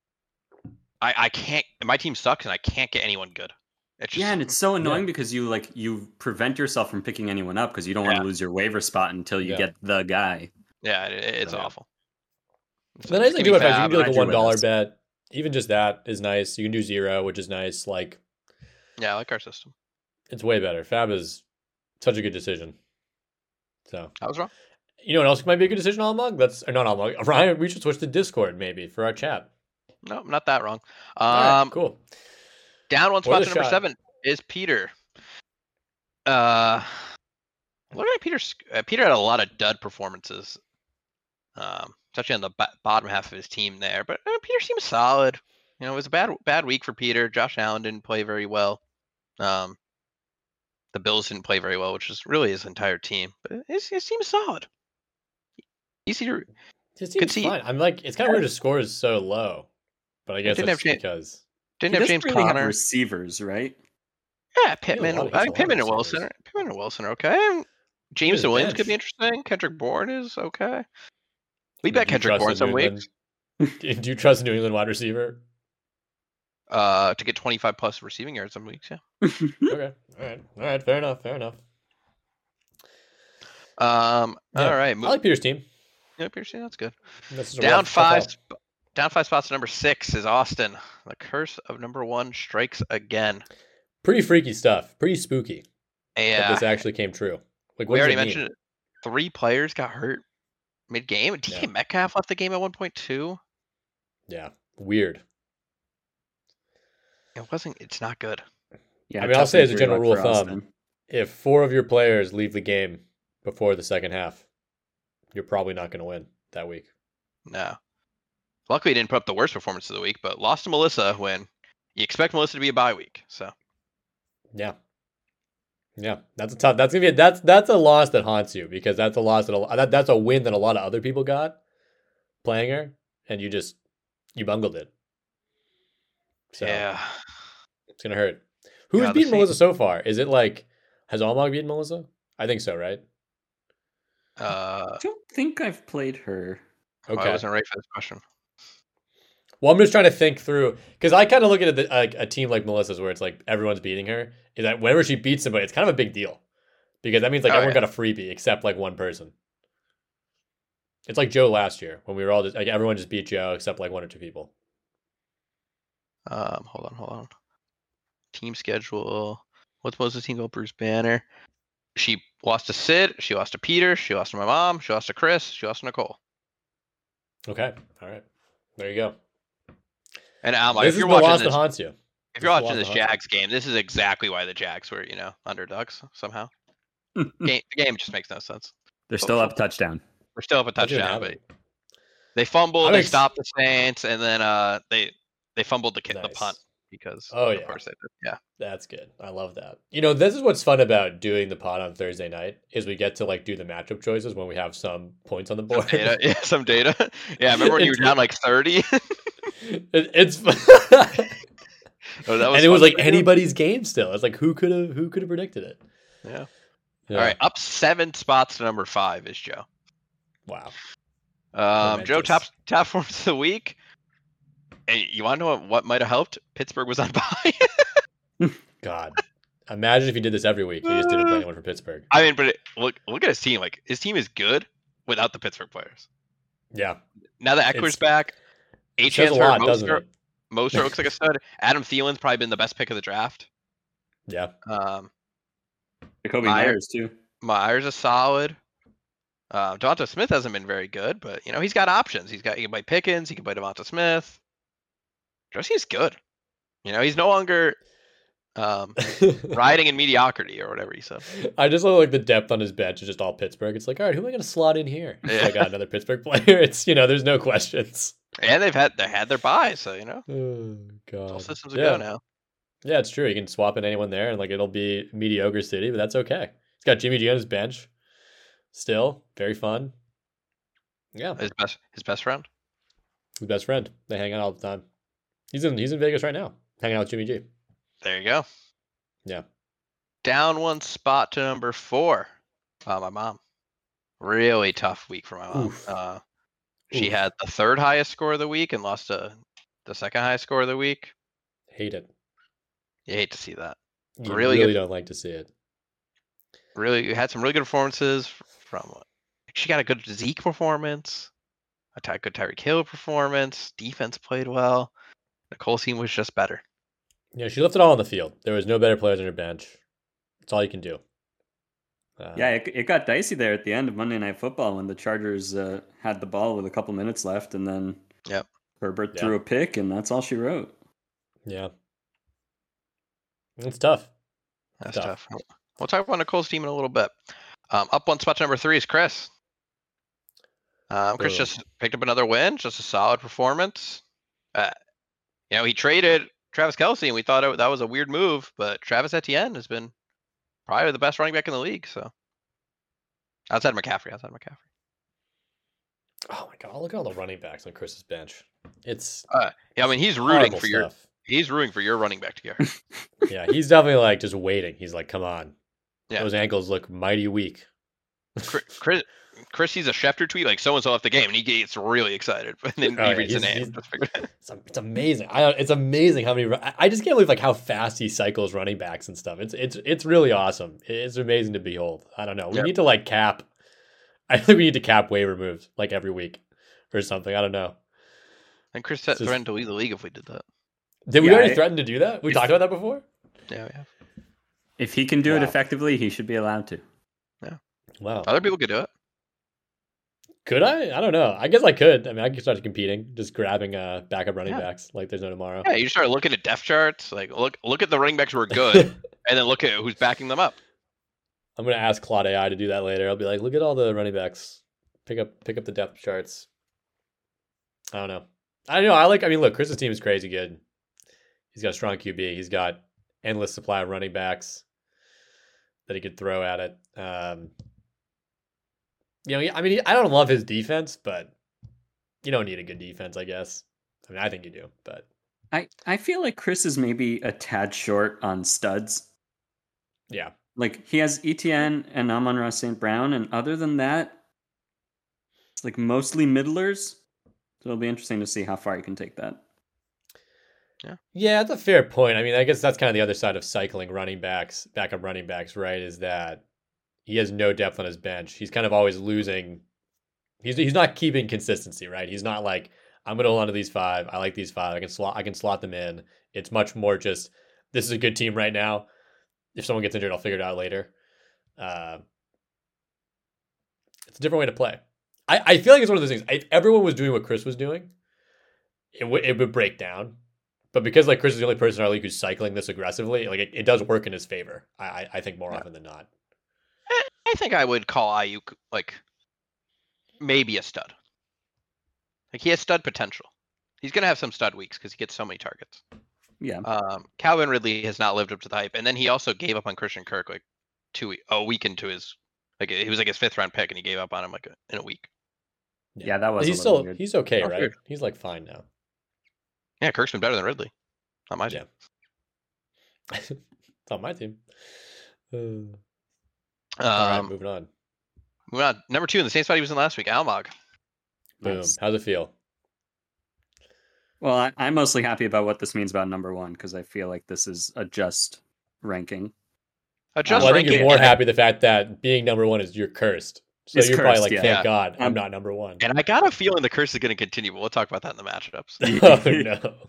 I I can't. My team sucks and I can't get anyone good. It's just,
Yeah, and it's so annoying
Yeah.
because you like you prevent yourself from picking anyone up because you don't want
Yeah.
to lose your waiver spot until you
Yeah.
get the guy.
yeah, it, it's
Yeah.
awful. So
The nice
just
thing
give
too
me
about Fab is you can
Fab.
do like
Glad
a
you're
one
with
dollar
us.
bet. Even just that is nice. You can do zero, which is nice. Like
Yeah, I like our system.
it's way better. Fab is such a good decision. So
I was wrong.
you know what else might be a good decision, Almog? That's or not Almog. Ryan, we should switch to Discord maybe for our chat.
No, I'm not that wrong.
All right,
Um,
cool.
down one
Or
spot
the
to number
shot.
seven is Peter. Uh, looking at Peter's, uh, Peter had a lot of dud performances, um, especially on the b- bottom half of his team there. But uh, Peter seems solid. You know, it was a bad bad week for Peter. Josh Allen didn't play very well. Um, the Bills didn't play very well, which is really his entire team. But it, it seems solid. Easy to
His
could
team's
see-
fine. I'm like, it's kind of weird his score is so low, but I guess
didn't
that's
have Jan-
because
didn't
He
have
doesn't
James
really have
Conner.
receivers, right?
Yeah, Pittman.
lot of-
I
he's
think
a lot
Pittman
of
and Wilson.
receivers.
Are, Pittman and Wilson are okay. James
his
Williams could be
bench.
interesting. Kendrick Bourne is okay. We
I mean,
bet
do you
Kendrick
trust
Bourne
a
some
New
weeks
England- Do you trust a New England wide receiver?
uh, to get twenty-five plus receiving yards some weeks. Yeah.
Okay, all right, all right, fair enough, fair enough.
Um.
Yeah,
All right.
I
Move,
like Peter's team.
yeah, Pierce, yeah, that's good.
This is a
Down
rough- tough
five.
haul.
sp- Down five spots to number six is Austin. The curse of number one strikes again.
Pretty freaky stuff. Pretty spooky that
Yeah.
this actually came true. Like, what
We
does
already
it mean?
mentioned it. Three players got hurt mid game. D K
Yeah.
Metcalf left the game at one point two.
Yeah, weird.
It wasn't. It's not good.
Yeah,
I mean, I'll
tough
say as a
injury
general
luck
rule of
for
thumb,
Austin.
If four of your players leave the game before the second half, you're probably not going to win that week.
No. Luckily, he didn't put up the worst performance of the week, but lost to Melissa when you expect Melissa to be a bye week. So
Yeah. Yeah, that's a tough. That's gonna be a, that's that's a loss that haunts you because that's a loss that, a, that that's a win that a lot of other people got playing her, and you just you bungled it. So
yeah,
it's gonna hurt. Who's
Yeah, the
beaten
same-
Melissa so far? Is it like has Almog beaten Melissa? I think so, right?
uh,
I don't think I've played her.
well,
Okay.
I wasn't right for this question.
Well, I'm just trying to think through because I kind of look at it like a team like Melissa's where it's like everyone's beating her. Is that whenever she beats somebody, it's kind of a big deal because that means like
Oh,
everyone
yeah.
got a freebie except like one person. It's like Joe last year when we were all just like everyone just beat Joe except like one or two people.
Um, hold on, hold on. Team schedule. What's Moses' team called? Bruce Banner. she lost to Sid, she lost to Peter, she lost to my mom, she lost to Chris, she lost to Nicole.
Okay. All right. There you go.
And um,
This
if
is
you're
the
watching
loss
this,
that haunts you.
if you're
This is the
watching
loss
this
that haunts
Jags game, this is exactly why the Jags were, you know, underdogs somehow. game, the game just makes no sense.
They're still up touchdown.
We're still up a
That's even
touchdown, but
happening.
they fumbled,
I'm
they
ex-
stopped the Saints, and then uh, they they fumbled the ki- the
Nice.
punt because
Oh,
of
yeah.
course they did. Yeah.
That's good. I love that. You know, this is what's fun about doing the pod on Thursday night is we get to like do the matchup choices when we have some points on the board.
Data, yeah, some data. Yeah, remember when you were
It's-
down like thirty?
It, it's
Oh, that was
and it was
fun
like
for you?
anybody's game still. It's like who could have who could have predicted it?
Yeah.
Yeah.
All right, up seven spots to number five is Joe.
Wow.
Um, Joe, top
Momentous.
top forms of the week. Hey, you want to know what, what might have helped? Pittsburgh was on bye.
God. Imagine if you did this every week. You just didn't play anyone from Pittsburgh.
I mean, but it, look look at his team. Like his team is good without the Pittsburgh players.
Yeah.
Now that Eckler's
It's-
back,
It says
Achan's
a lot,
hurt.
doesn't
Mostert,
it?
Mostert looks like a stud. Adam Thielen's probably been the best pick of the draft.
Yeah.
Um,
Jacoby
Myers.
Myers too.
Myers is solid. Uh, Devonta Smith hasn't been very good, but you know he's got options. He's got he can play Pickens, he can play Devonta Smith. Jesse's good. You know he's no longer um, riding in mediocrity or whatever he said.
I just love like the depth on his bench is just all Pittsburgh. It's like, all right, who am I going to slot in here? It's
Yeah.
like, got another Pittsburgh player. It's, you know, there's no questions.
And they've had they had their buys, so you know
Oh, God.
all systems are
yeah.
go now.
Yeah, it's true. You can swap in anyone there and like it'll be mediocre city, but that's okay. He's got Jimmy G on his bench. Still, very fun. Yeah.
His best his best friend.
His best friend. They hang out all the time. He's in he's in Vegas right now, hanging out with Jimmy G.
There you go.
Yeah.
Down one spot to number four. Uh, my mom. Really tough week for my mom.
Oof.
Uh, she
Oof.
had the third highest score of the week and lost to the second highest score of the week.
Hate it.
You hate to see that.
You
Really
really,
good-
don't like to see it.
Really had some really good performances from. She got a good Zeke performance, a ty- good Tyreek Hill performance. Defense played well. Nicole's team was just better.
Yeah, she left it all on the field. There was no better players on her bench. That's all you can do. Uh,
Yeah, it, it got dicey there at the end of Monday Night Football when the Chargers uh, had the ball with a couple minutes left, and then
Yep.
Herbert
Yeah.
threw a pick, and that's all she wrote.
Yeah. It's tough.
That's
Tough.
tough. We'll talk about Nicole's team in a little bit. Um, up one spot to number three is Chris. Um, Chris
Ugh.
just picked up another win, just a solid performance. Uh, you know, he traded Travis Kelce, and we thought it, that was a weird move, but Travis Etienne has been probably the best running back in the league. So outside of McCaffrey, outside of McCaffrey.
Oh my God! Look at all the running backs on Chris's bench. It's
Yeah, I mean he's rooting
horrible
for your
stuff.
he's rooting for your running back to get hurt.
Yeah, he's definitely like just waiting. He's like, come on.
Yeah.
Those ankles look mighty weak.
Chris, Chris, Chris sees a Schefter tweet like so and so left the game, and he gets really excited. And then
Oh,
he
yeah,
reads the
he's-
name.
he's-
Just figured it.
It's, it's amazing. I don't, it's amazing how many. ru- I I just can't believe like how fast he cycles running backs and stuff. It's it's it's really awesome. It's amazing to behold. I don't know. We
Yep.
need to like cap. I think we need to cap waiver moves like every week or something. I don't know.
And Chris said
It's just-
threatened to leave the league if we did that.
Did we
Yeah,
already
I-
threaten to do that? We
if-
talked about that before.
Yeah, yeah.
If he can do it
Wow.
effectively, he should be allowed to.
Wow.
Other people could do it.
Could I? I don't know. I guess I could. I mean, I could start competing, just grabbing uh, backup running
Yeah.
backs like there's no tomorrow.
Yeah, you start looking at depth charts. Like look look at the running backs who are good, and then look at who's backing them up.
I'm gonna ask Claude A I to do that later. I'll be like, look at all the running backs. Pick up pick up the depth charts. I don't know. I don't know. I like I mean, look, Chris's team is crazy good. He's got a strong Q B. He's got endless supply of running backs that he could throw at it. Um, you know, I mean, I don't love his defense, but you don't need a good defense, I guess. I mean, I think you do, but
I, I feel like Chris is maybe a tad short on studs.
yeah.
Like he has E T N and Amon-Ra Saint Brown, and other than that, it's like mostly middlers. So it'll be interesting to see how far he can take that.
Yeah, that's a fair point. I mean, I guess that's kind of the other side of cycling running backs, backup running backs, right? Is that he has no depth on his bench. He's kind of always losing. He's he's not keeping consistency, right? He's not like, I'm gonna hold on to these five. I like these five. I can slot I can slot them in. It's much more just this is a good team right now. If someone gets injured, I'll figure it out later. uh, it's a different way to play. I, I feel like it's one of those things. If everyone was doing what Chris was doing, it would it would break down. But because like Chris is the only person in our league who's cycling this aggressively, like it, it does work in his favor. I I, I think more
Yeah.
often than not.
I, I think I would call Ayuk like maybe a stud. Like he has stud potential. He's gonna have some stud weeks because he gets so many targets.
Yeah.
Um, Calvin Ridley has not lived up to the hype, and then he also gave up on Christian Kirk like two we- a week into his like he was like his fifth round pick, and he gave up on him like a, in a week.
Yeah, that was a
He's
little
still
weird.
he's okay,
Oh,
right?
weird.
He's like fine now.
Yeah, Kirk's been better than Ridley. Not my
Yeah.
team.
It's on my team. Uh, all right,
Um,
moving on.
moving on. Number two in the same spot he was in last week, Almog.
Boom.
Nice.
How's it feel?
Well, I, I'm mostly happy about what this means about number one because I feel like this is a just ranking.
Uh, just
well, I think
ranking.
you're more
and I-
happy the fact that being number one is you're cursed. So
It's
you're probably
cursed,
like,
yeah.
thank
Yeah.
God I'm
Um,
not number one.
And I got a feeling the curse is going to continue, but we'll talk about that in the matchups.
Oh no.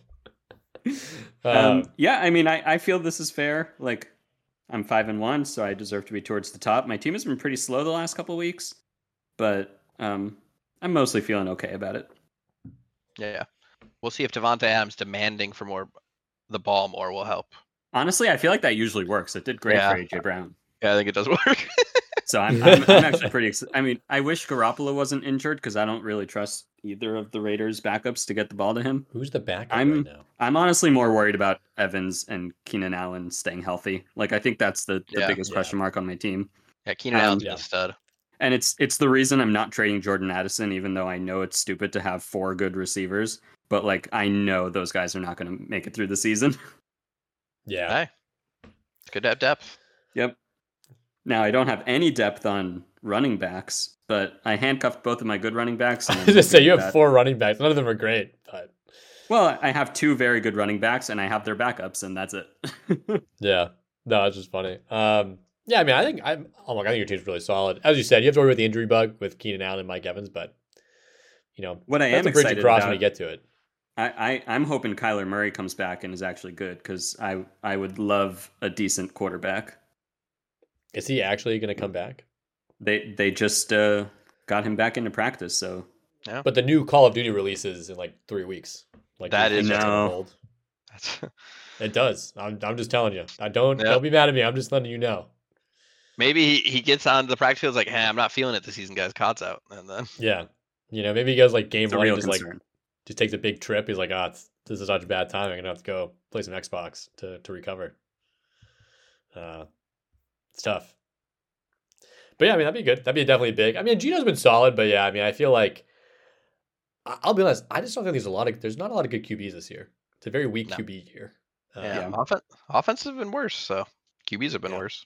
Um,
Um,
yeah, I mean, I, I feel this is fair. Like, I'm five and one, so I deserve to be towards the top. My team has been pretty slow the last couple of weeks, but um, I'm mostly feeling okay about it.
Yeah, yeah. We'll see if Devontae Adams demanding for more the ball more will help.
Honestly, I feel like that usually works. It did great
Yeah.
for A J Brown.
Yeah, I think it does work.
So I'm, I'm, I'm actually pretty excited. I mean, I wish Garoppolo wasn't injured because I don't really trust either of the Raiders' backups to get the ball to him.
who's the backup
I'm-
right now?
I'm honestly more worried about Evans and Keenan Allen staying healthy. Like, I think that's the, the
Yeah.
biggest
Yeah.
question mark on my team.
Yeah, Keenan
Um,
Allen's been
yeah.
a stud.
And it's it's the reason I'm not trading Jordan Addison, even though I know it's stupid to have four good receivers. But like, I know those guys are not going to make it through the season.
Yeah.
Hey, it's good to have depth.
Yep. Now I don't have any depth on running backs, but I handcuffed both of my good running backs. and
I
I'm
was gonna say
looking
you
at
have
that.
four running backs. None of them are great, but
Well, I have two very good running backs, and I have their backups, and that's it.
yeah. No, it's just funny. Um, yeah, I mean, I think I'm. Oh my God, I think your team's really solid. As you said, you have to worry with the injury bug with Keenan Allen and Mike Evans, but you know,
What I
that's
am
a bridge you
excited
cross
about,
when you get to it.
I, I I'm hoping Kyler Murray comes back and is actually good because I I would love a decent quarterback.
Is he actually going to come back?
They they just uh, got him back into practice, so
But the new Call of Duty releases in like three weeks. Like
That
you think
is
that's gonna
No.
hold?
That's,
It does. I'm. I'm just telling you. I don't.
Yeah.
Don't be mad at me. I'm just letting you know.
maybe he, he gets on the practice field like, hey, I'm not feeling it this season, guys. Cod's out, and then
Yeah. You know, maybe he goes like game
it's a
one
real
and just like
concern.
just takes a big trip. He's like, ah, oh, this is such a bad time. I'm gonna have to go play some Xbox to to recover. Uh, it's tough. But yeah, I mean, that'd be good. That'd be definitely big. I mean, Gino's been solid, but yeah, I mean, I feel like I- I'll be honest. I just don't think there's a lot of there's not a lot of good Q Bs this year. It's a very weak
No.
Q B year. Uh,
yeah,
Yeah.
Offen- offense have been worse. So Q Bs have been
Yeah.
worse.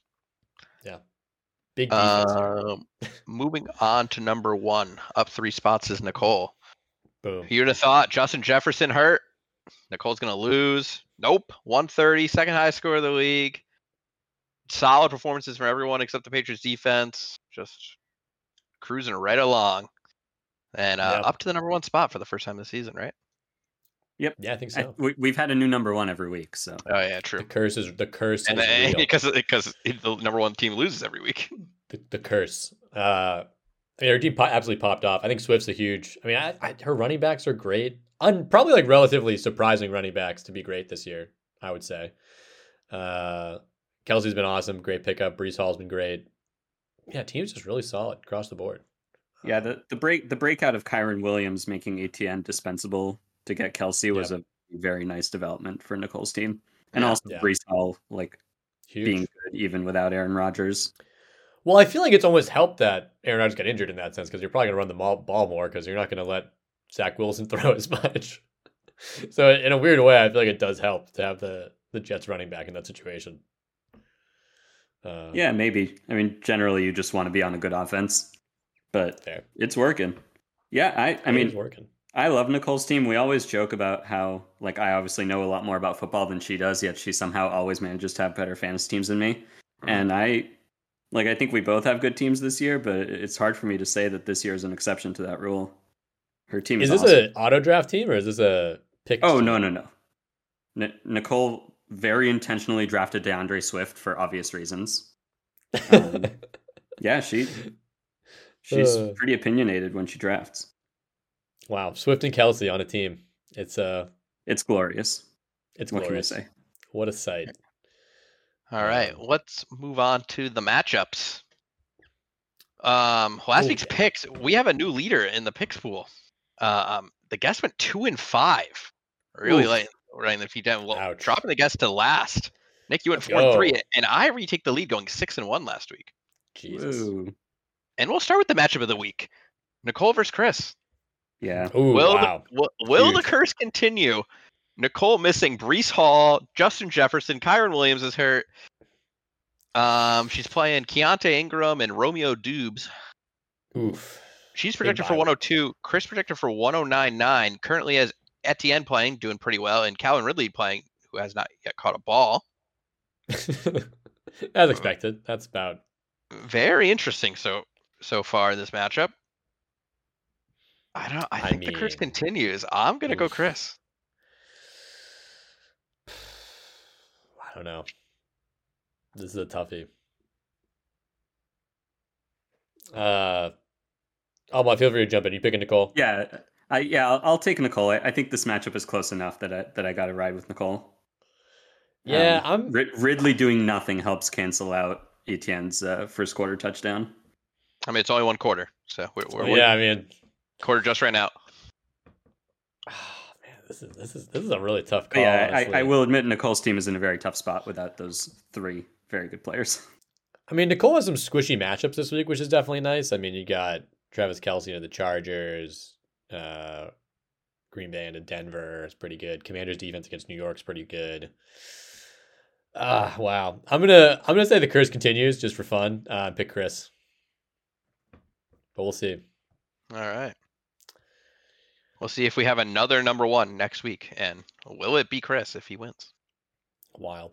Big defense. here.
Um, moving on to number one, up three spots is Nicole.
Boom.
You'd have thought Justin Jefferson hurt. Nicole's gonna lose. Nope. one thirty, second highest score of the league. Solid performances from everyone except the Patriots defense. Just cruising right along. And uh,
Yep.
up to the number one spot for the first time this season, right?
Yeah, I think
I-
so.
we, we've had a new number one every week, so
Oh yeah,
The
true.
curse is the curse
And
is
then,
real.
because because the number one team loses every week.
the, the curse. Uh, I mean, her team po- absolutely popped off. I think Swift's a huge. I mean, I, I, her running backs are great. Un, probably like relatively surprising running backs to be great this year. I would say. Uh, Kelsey's been awesome. Great pickup. Brees Hall's been great. Yeah, team's just really solid across the board.
yeah. The the break the breakout of Kyron Williams making A T N dispensable to get Kelsey was a very nice development for Nicole's team, and
Yeah.
also
Yeah.
Brees Hall like
Huge.
being good even without Aaron Rodgers.
Well, I feel like it's almost helped that Aaron Rodgers got injured in that sense because you're probably going to run the ball, ball more because you're not going to let Zach Wilson throw as much. So in a weird way, I feel like it does help to have the, the Jets running back in that situation. Uh,
Yeah, maybe. I mean, generally you just want to be on a good offense, but
Fair.
it's working. Yeah, I I
It is
mean,
working.
I love Nicole's team. We always joke about how, like, I obviously know a lot more about football than she does, yet she somehow always manages to have better fantasy teams than me. And I, like, I think we both have good teams this year, but it's hard for me to say that this year is an exception to that rule. Her team is,
Is this
awesome.
an auto draft team or is this a pick?
Oh,
team?
no, no, no. N- Nicole very intentionally drafted DeAndre Swift for obvious reasons. Um, Yeah, she she's
Uh.
pretty opinionated when she drafts.
Wow, Swift and Kelsey on a team. It's uh,
It's glorious.
it's
What
glorious.
can you say?
What a sight.
All right,
Um,
let's move on to the matchups. Um, last
Oh,
week's
yeah.
picks, we have a new leader in the picks pool. Uh, um, the guest went two and five, really
Oof.
like writing the feet down, well,
Ouch.
dropping the guest to last. Nick, you went
Let's
four and three,
go.
and I retake the lead, going six and one last week.
Jesus.
Woo.
And we'll start with the matchup of the week: Nicole versus Chris.
Yeah.
Ooh,
will
wow.
the, will, will the
Huge.
curse continue? Nicole missing Brees Hall, Justin Jefferson, Kyron Williams is hurt. Um, she's playing Keontae Ingram and Romeo Dubes.
Oof.
She's
Big
projected
bye
for
week.
one oh two. Chris projected for one oh nine point nine. Currently has Etienne playing, doing pretty well, and Calvin Ridley playing, who has not yet caught a ball.
As expected. That's about.
Very interesting so so far in this matchup. I don't. I
I
think the curse
mean,
continues. I'm gonna go
oof.
Chris.
I don't know. This is a toughie. Uh, oh, well, feel free to jump in. You picking Nicole?
Yeah. I yeah, I'll, I'll take Nicole. I, I think this matchup is close enough that I that I got to ride with Nicole.
Yeah,
Um,
I'm.
Rid- Ridley doing nothing helps cancel out Etienne's uh, first quarter touchdown.
I mean, it's only one quarter, so we're, we're one
Yeah, I mean,
quarter just right now.
ah, man, this is this is this is a really tough
But
call.
yeah, I,
honestly.
I will admit Nicole's team is in a very tough spot without those three very good players.
I mean, Nicole has some squishy matchups this week, which is definitely nice. I mean, you got Travis Kelsey to the Chargers, uh, Green Bay into Denver is pretty good. Commanders defense against New York's pretty good. Ah, wow. I'm gonna I'm gonna say the curse continues just for fun. Uh, pick Chris, but we'll see.
All right. We'll see if we have another number one next week, and will it be Chris if he wins?
Wild.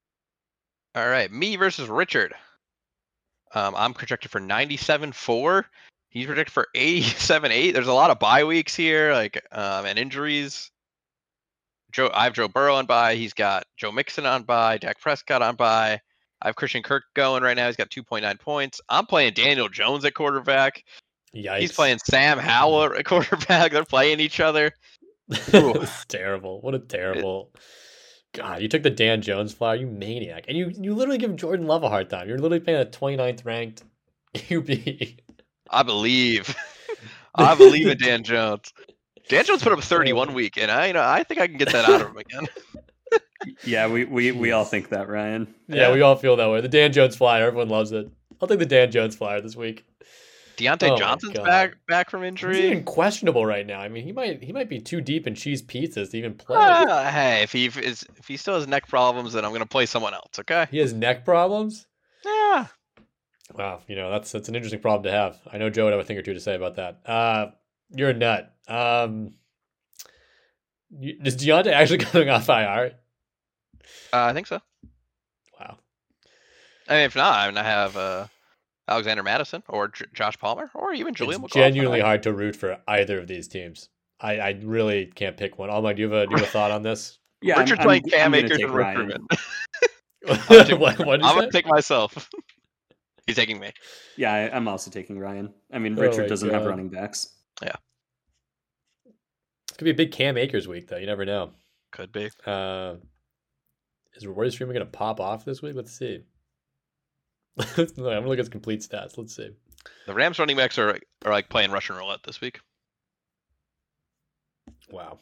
All right, me versus Richard. Um, I'm projected for ninety-seven four. He's projected for eighty-seven eight. There's a lot of bye weeks here, like um, and injuries. Joe, I have Joe Burrow on bye. He's got Joe Mixon on bye. Dak Prescott on bye. I have Christian Kirk going right now. He's got two point nine points. I'm playing Daniel Jones at quarterback.
Yikes.
He's playing Sam Howell at quarterback. They're playing each other. Ooh.
It's terrible. What a terrible. God, you took the Dan Jones flyer, you maniac. And you, you literally give Jordan Love a hard time. You're literally playing a twenty-ninth ranked Q B.
I believe. I believe in Dan Jones. Dan Jones put up thirty one week, and I you know I think I can get that out of him again.
Yeah, we, we, we all
Jeez.
think that, Ryan.
Yeah, we all feel that way. The Dan Jones flyer, everyone loves it. I'll take the Dan Jones flyer this week.
Deontay
Oh my
Johnson's
God.
back back from
He's
injury.
even questionable right now. I mean, he might he might be too deep in cheese pizzas to even play.
Ah, hey, if he is if he still has neck problems, then I'm gonna play someone else. Okay.
He has neck problems.
Yeah.
Wow, you know that's that's an interesting problem to have. I know Joe would have a thing or two to say about that. Uh, you're a nut. Um, you, is Deontay actually coming off I R?
Uh, I think so.
Wow.
I mean, if not, I mean, I have uh, Alexander Madison or J- Josh Palmer or even Julian
It's
McLaughlin.
genuinely hard to root for either of these teams. I, I really can't pick one. Almond, do you have a do you have a thought on this?
Yeah,
Richard's
I'm,
playing
I'm,
Cam
I'm gonna
Akers
take
and
Ryan.
recruitment.
what what did you
I'm
say?
gonna take myself. He's taking me.
Yeah, I, I'm also taking Ryan. I mean,
Oh
Richard
my
doesn't have
God.
running backs.
It's gonna be a big Cam Akers week, though. You never know.
Could be.
Uh, is reward streamer gonna pop off this week? Let's see. I'm gonna look at his complete stats. Let's see.
The Rams running backs are are like playing Russian roulette this week.
Wow.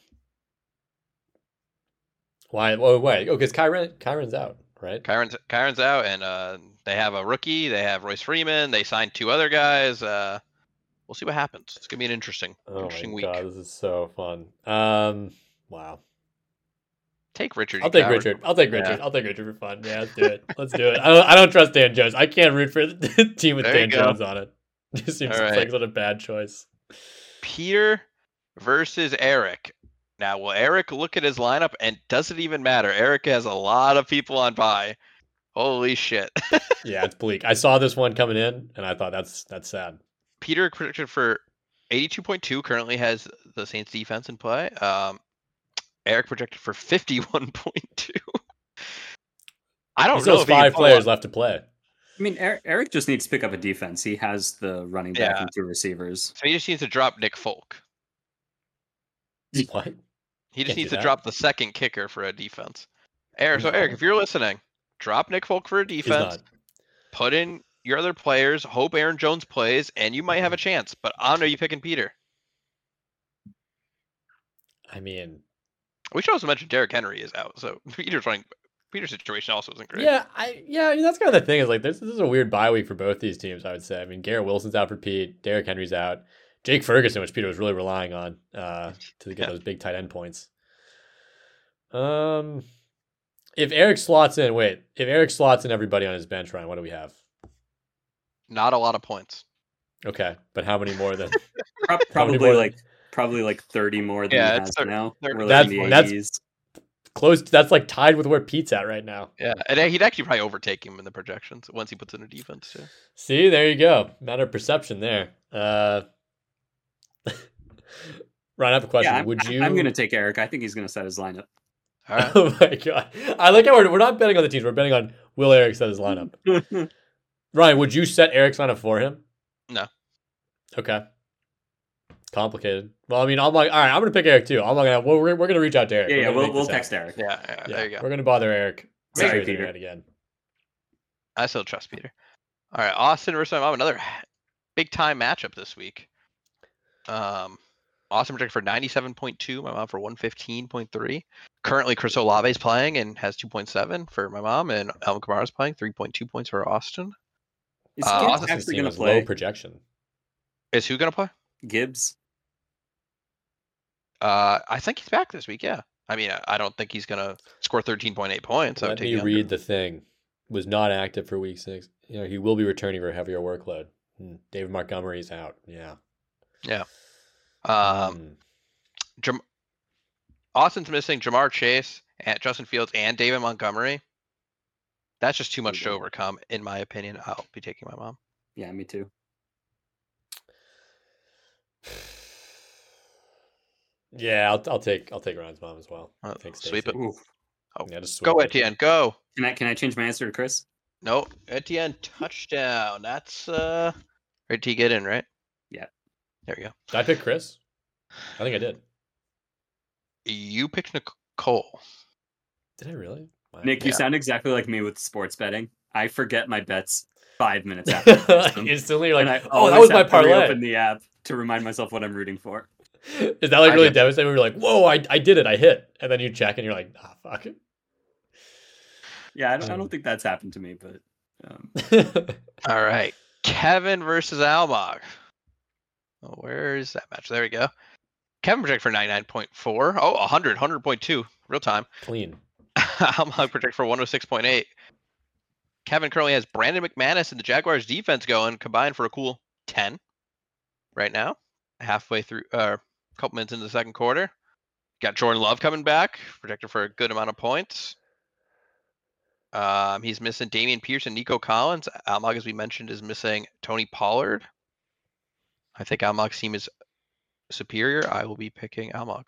Why? Oh, wait. Oh, because Kyron Kyron's out, right?
Kyron's Kyron's out, and uh, they have a rookie. They have Royce Freeman. They signed two other guys. Uh, we'll see what happens. It's gonna be an interesting,
Oh
interesting
my
week.
god, this is so fun. Um, wow.
Take Richard.
I'll
you
take
coward.
Richard. I'll take
Yeah.
Richard. I'll take Richard for fun. Yeah, let's do it. Let's do it. I don't. I don't trust Dan Jones. I can't root for the team with
There you
Dan
go.
Jones on it. It just seems
All
like
right.
such a bad choice.
Peter versus Eric. Now, will Eric look at his lineup, and does it even matter? Eric has a lot of people on bye. Holy shit.
Yeah, it's bleak. I saw this one coming in, and I thought that's that's sad.
Peter predicted for eighty-two point two, currently has the Saints defense in play. Um, Eric projected for fifty-one point two. I
He
don't
still
know
has
if he can
five
follow
players
up.
left to play.
I mean, Eric, Eric just needs to pick up a defense. He has the running back
Yeah.
and two receivers.
So he just needs to drop Nick Folk.
What?
He just
Can't
needs
do
to
that.
drop the second kicker for a defense. Eric, so
No.
Eric, if you're listening, drop Nick Folk for a
He's
defense.
not.
Put in your other players. Hope Aaron Jones plays, and you might have a chance. But I don't know you picking Peter.
I mean,
We should also mention Derrick Henry is out, so Peter's running. Peter's situation also isn't great.
yeah, I yeah, I mean, that's kind of the thing is like this, this is a weird bye week for both these teams. I would say. I mean, Garrett Wilson's out for Pete. Derrick Henry's out. Jake Ferguson, which Peter was really relying on uh, to get
Yeah.
those big tight end points. Um, if Eric slots in, wait, if Eric slots in everybody on his bench, Ryan, what do we have?
Not a lot of points.
Okay, but how many more than?
Pro-
How many
Probably
more
like probably like thirty more than
Yeah,
he
it's
has
thir-
now.
thirty.
We're
That's-
like in the
that's-
eighties.
Close. That's like tied with where Pete's at right now.
Yeah, and he'd actually probably overtake him in the projections once he puts in a defense too.
See, there you go. Matter of perception there. Uh, Ryan, I have a question.
Yeah, I'm,
Would you?
I'm going to take Eric. I think he's going to set his lineup.
All right.
Oh my god! I like how we're, we're not betting on the teams. We're betting on will Eric set his lineup. Ryan, would you set Eric's lineup for him?
No.
Okay. Complicated. Well, I mean, I'm like, all right, I'm gonna pick Eric too. I'm not gonna. Well, we're, we're gonna reach out to Eric.
yeah,
We're
yeah,
gonna
we'll
make
we'll
this
text
happen.
Eric.
Yeah, yeah,
Yeah,
there you go.
We're gonna bother Eric.
Sorry,
Straight
Peter.
internet again.
I still trust Peter. All right, Austin versus my mom. Another big time matchup this week. Um, Austin projected for ninety-seven point two. My mom for one fifteen point three. Currently, Chris Olave is playing and has two point seven for my mom, and Alvin Kamara is playing three point two points for Austin.
Is
Uh,
Gibbs
Austin
actually
Seems
going to
as
play?
low projection.
Is who gonna play?
Gibbs?
Uh, I think he's back this week. Yeah. I mean, I- I don't think he's gonna score thirteen point eight points. I would
Let
take
me
the under.
read the thing. Was not active for week six. You know, he will be returning for a heavier workload. Hmm. David Montgomery's out. Yeah.
Um,
Hmm.
Jam- Austin's missing Jamar Chase, and Justin Fields, and David Montgomery. That's just too much to
Mhm.
overcome, in my opinion. I'll be taking my mom.
Yeah, me too.
Yeah, I'll, I'll take I'll take Ryan's mom as well.
Uh,
Take
sweep
Stacey.
it.
Oof.
Oh,
Yeah, just
Go
sweep it.
Etienne, go.
Can I can I change my answer to Chris?
No, Etienne touchdown. That's uh, where did he get in? Right.
Yeah.
There you go.
Did I pick Chris? I think I did.
You picked Nicole.
Did I really? Wow.
Nick, you
Yeah.
sound exactly like me with sports betting. I forget my bets five minutes after. I post them,
Instantly, you're
and
like,
I
oh, that
always
was my
have to reopen
parlay.
the app to remind myself what I'm rooting for.
Is that like
I
really
get-
devastating? Where you're like, whoa, I, I did it, I hit, and then you check and you're like, ah, fuck it.
Yeah, I don't, I
Um.
don't think that's happened to me, but um,
All right, Kevin versus Almog. Oh, where is that match? There we go. Kevin project for ninety-nine point four. Oh, one hundred, one hundred point two, real time.
Clean.
Almog project for one oh six point eight. Kevin currently has Brandon McManus and the Jaguars defense going combined for a cool ten right now. Halfway through, uh, a couple minutes into the second quarter. Got Jordan Love coming back, projected for a good amount of points. Um, he's missing Damian Pierce and Nico Collins. Almog, as we mentioned, is missing Tony Pollard. I think Almog's team is superior. I will be picking Almog.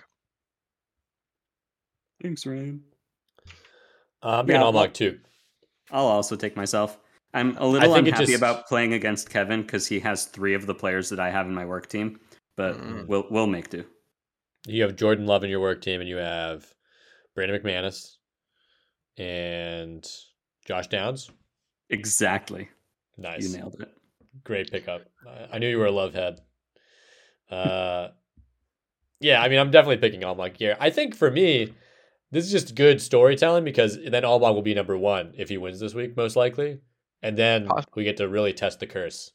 thanks, Ryan.
Uh, I'm
Yeah,
picking
well-
Almog too.
I'll also take myself. I'm a little
think it
unhappy
just-
about playing against Kevin because he has three of the players that I have in my work team, but
Mm.
we'll we'll make do.
You have Jordan Love in your work team, and you have Brandon McManus and Josh Downs.
Exactly.
Nice.
You nailed it.
Great pickup. I, I knew you were a love head. Uh, yeah, I mean, I'm definitely picking Almog here. I think for me, this is just good storytelling because then Almog will be number one if he wins this week, most likely. And then
Awesome.
we get to really test the curse.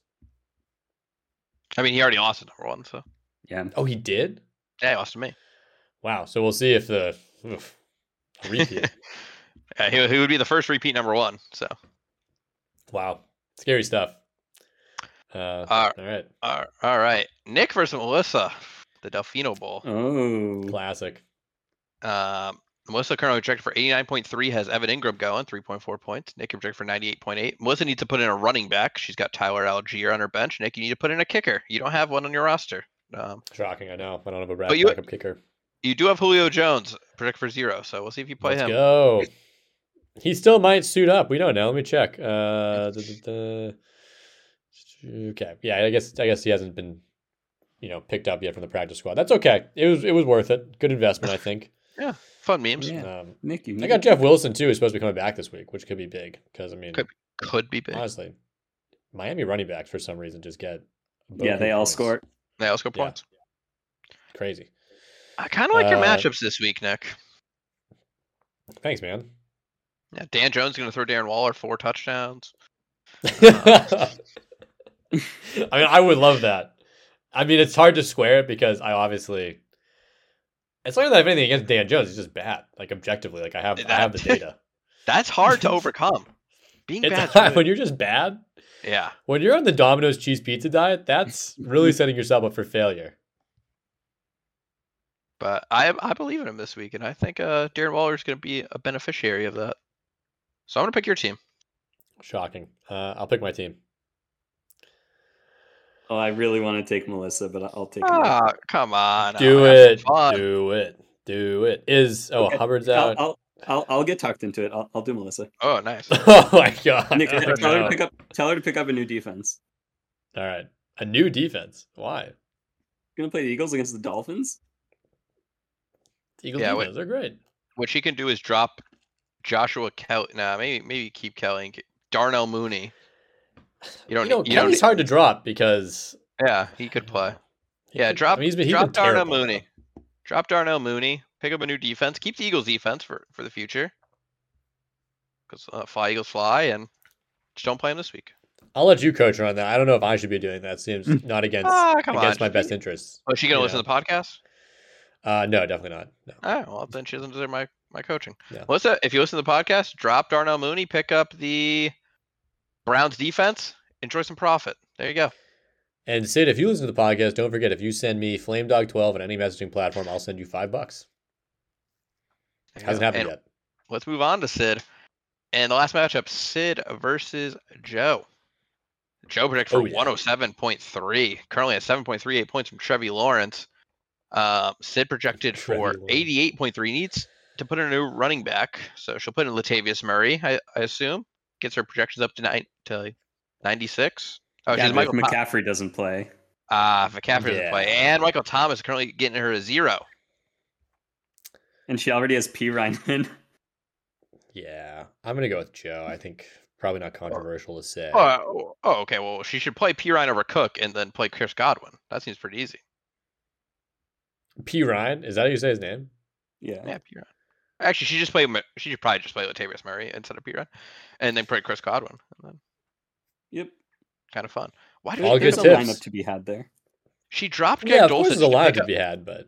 I mean, he already lost at number one, so
Yeah.
Oh, he did?
yeah, he lost to me.
Wow. So we'll see if the oof, a repeat.
Yeah, he, he would be the first repeat number one. So,
Wow. Scary stuff. Uh,
Uh,
all right.
all all right, Nick versus Melissa, the Delfino Bowl.
Oh.
Classic.
Um, Melissa currently projected for eighty-nine point three, has Evan Ingram going, three point four points. Nick projected for ninety-eight point eight. Melissa needs to put in a running back. She's got Tyler Algier on her bench. Nick, you need to put in a kicker. You don't have one on your roster. Um,
Shocking, I know. I don't have a
But you-
backup kicker.
you do have Julio Jones, projected for zero, so we'll see if you play
Let's
him.
go. He still might suit up. We don't know. Let me check. Uh, da, da, da. Okay. Yeah, I guess I guess he hasn't been, you know, picked up yet from the practice squad. That's okay. It was it was worth it. Good investment, I think.
Yeah, fun memes.
Yeah.
Um,
Nick, you
I got Jeff Wilson too. Who's supposed to be coming back this week, which could be big because I mean,
Could could be big.
honestly, Miami running backs for some reason just get. a
Yeah,
boatload
they
of
all
points.
score.
Yeah, let's go
Yeah.
points.
Crazy.
I kind of like your
Uh,
matchups this week, Nick.
Thanks, man.
Yeah, Dan Jones is going to throw Darren Waller four touchdowns.
I mean, I would love that. I mean, it's hard to square it because I obviously. It's not that I have anything against Dan Jones. He's just bad, like objectively. Like I have, I have the data.
That's hard to overcome. Being
It's
bad.
hard, when you're just bad.
Yeah.
When you're on the Domino's cheese pizza diet, that's really setting yourself up for failure.
But I I believe in him this week, and I think uh, Darren Waller is going to be a beneficiary of that. So I'm going to pick your team.
Shocking. Uh, I'll pick my team.
Oh, I really want to take Melissa, but I'll take. him.
Ah, come on.
Do
I'll have
it.
some fun.
Do it. Do it. Is oh
Okay,
Hubbard's
I'll,
out.
I'll I'll I'll get tucked into it. I'll I'll do Melissa.
Oh, nice.
Oh my god.
Nick,
Oh,
tell her
no.
to pick up. Tell her to pick up a new defense.
All right. A new defense. Why?
Gonna play the Eagles against the Dolphins.
Eagles
Yeah,
defense. They're great.
What she can do is drop Joshua Kelly. Nah, maybe maybe keep Kelly and get Darnell Mooney. You don't
You know,
need- you don't
Kelly's
need-
hard to drop because
Yeah, he could play.
he
Yeah,
could-
drop
I mean, he's been, he's
drop
been
Darnell
terrible,
Mooney. Drop Darnell Mooney. Pick up a new defense. Keep the Eagles defense for, for the future. Because uh, fly Eagles fly, and just don't play him this week.
I'll let you coach her on that. I don't know if I should be doing that. Seems not against
Ah, come on,
against my
just
best
be-
interests.
Oh, is she gonna
you
listen
know.
to the podcast?
Uh, no, definitely not. No.
Oh, well, then she doesn't deserve my, my coaching.
Yeah.
Melissa, if you listen to the podcast, drop Darnell Mooney, pick up the Browns defense, enjoy some profit. There you go.
And Sid, if you listen to the podcast, don't forget if you send me FlameDog twelve on any messaging platform, I'll send you five bucks.
There you
Hasn't
go.
happened
And
yet.
Let's move on to Sid. And the last matchup, Sid versus Joe. Joe predicted for
Oh, yeah.
one oh seven point three. Currently at seven point three eight points from Trevi Lawrence. Um, Sid projected
Trevi
for
Lawrence.
eighty-eight point three. Needs to put in a new running back. So she'll put in Latavius Murray, I, I assume. Gets her projections up to nine to ninety-six. Oh,
Yeah,
she's
if
Michael. Tho-
McCaffrey doesn't play.
Ah, McCaffrey doesn't
Yeah.
play. And Michael Thomas is currently getting her a zero.
And she already has P. Ryan.
Yeah, I'm gonna go with Joe. I think probably not controversial to say.
Oh, oh, okay. Well, she should play P. Ryan over Cook and then play Chris Godwin. That seems pretty easy.
P. Ryan, is that how you say his name?
Yeah.
Yeah, P. Ryan. Actually, she just play. She should probably just play Latavius Murray instead of P. Ryan, and then play Chris Godwin. And then
Yep.
kind of fun. Why do
All
we
good
There's
think
a
tips.
lineup to be had there.
she dropped
Yeah,
Greg
of course,
Dulcich
there's a
to
lot
pick
to
up-
be had, but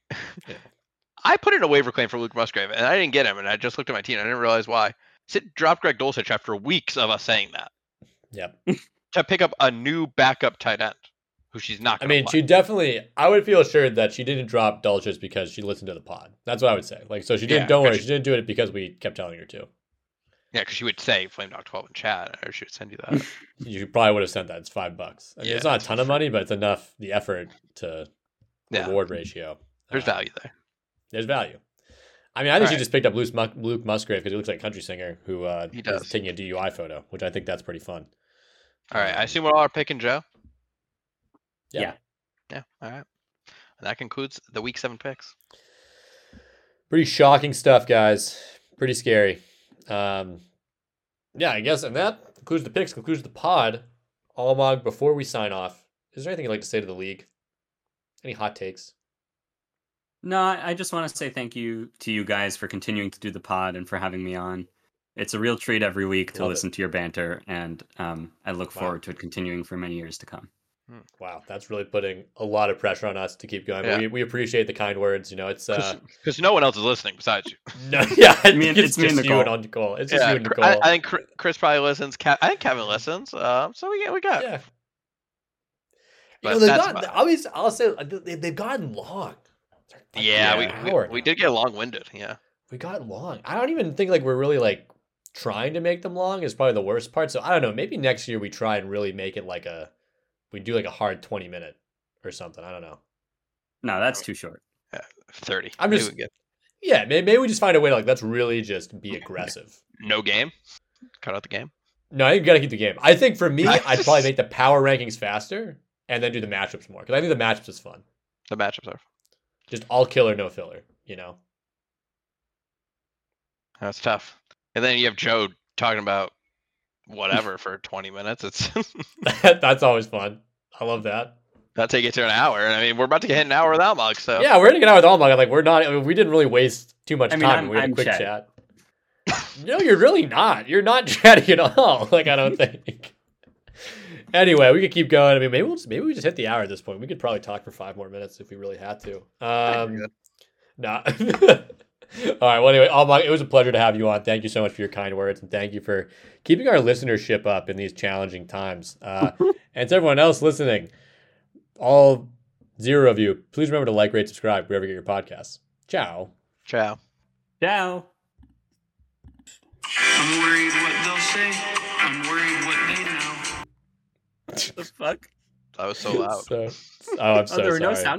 I put in a waiver claim for Luke Musgrave, and I didn't get him, and I just looked at my team. And I didn't realize why. Sid dropped Greg Dulcich after weeks of us saying that
yep.
to pick up a new backup tight end, who she's not.
I
Gonna
mean,
play.
she definitely. I would feel assured that she didn't drop Dulcich because she listened to the pod. That's what I would say. Like, so she didn't.
Yeah,
don't worry,
because
she didn't do it because we kept telling her to.
Yeah, because she would say Flame Dog twelve in chat, or she would send you that.
You probably would have sent that. It's five bucks. I mean,
Yeah,
it's not a
it's
ton of money, but it's enough. The effort to
Yeah.
reward ratio.
There's
Uh,
value there.
There's value. I mean, I think she
Alright.
just picked up Luke, Mu- Luke Musgrave because he looks like a country singer who uh,
He
is
does.
taking a D U I photo, which I think that's pretty fun.
All right, I
Um,
assume we're all picking Joe.
Yeah.
Yeah.
Yeah. All right. And that concludes the week seven picks.
Pretty shocking stuff, guys. Pretty scary. Um, yeah, I guess, and that concludes the picks, concludes the pod. Almog, before we sign off, is there anything you'd like to say to the league? Any hot takes?
No, I I just want to say thank you to you guys for continuing to do the pod and for having me on. It's a real treat every week to
Love it.
listen to your banter, and um, I look
Wow.
forward to it continuing for many years to come.
Wow, that's really putting a lot of pressure on us to keep going.
Yeah.
But we, we appreciate the kind words. You know, it's uh,
Because no one else is listening besides you.
no, yeah, I
Me
think
and-
it's,
it's me and
just you and
Nicole.
on Nicole. It's just
Yeah,
you and
Cr-
Nicole.
I, I think Chr- Chris probably listens. Ke- I think Kevin listens. Um, so we get we got.
yeah. You
But
know, they've
that's
gotten,
about-
always, I'll say uh, they- they've gotten long. It's like
Yeah,
an
we,
hour
we we
now.
did get long winded. Yeah.
We got long. I don't even think like we're really like trying to make them long is probably the worst part. So I don't know. Maybe next year we try and really make it like a we do like a hard twenty minute or something. I don't know.
No, that's too short.
Thirty.
I'm
Maybe
just-
we can get-
Yeah, maybe, maybe we just find a way to like let's really just be aggressive.
No game. Cut out the game.
No, you gotta keep the game. I think for me, I'd probably make the power rankings faster and then do the matchups more because I think the matchups is fun.
The matchups are.
Just all killer, no filler. You know.
That's tough. And then you have Joe talking about whatever for twenty minutes. It's
That's always fun. I love that.
that'll take it to an hour. And I mean, we're about to get an hour without Mug, so
Yeah, we're gonna get out with Allmug. Like we're not. I mean, we didn't really waste too much
I mean,
time.
I'm-
we had
I'm
a quick
chatting.
chat. No, you're really not. You're not chatting at all. Like I don't think. Anyway, we could keep going. I mean, maybe we'll just, maybe we just hit the hour at this point. We could probably talk for five more minutes if we really had to. Um, nah. All right. Well, anyway, Allmug, it was a pleasure to have you on. Thank you so much for your kind words, and thank you for keeping our listenership up in these challenging times. Uh, and to everyone else listening, all zero of you, please remember to like, rate, subscribe wherever you get your podcasts. Ciao.
ciao.
Ciao.
I'm worried what they'll say. I'm worried what they know.
What the fuck?
That was so loud.
So, oh, I'm so
Oh, there were no
sorry.
sound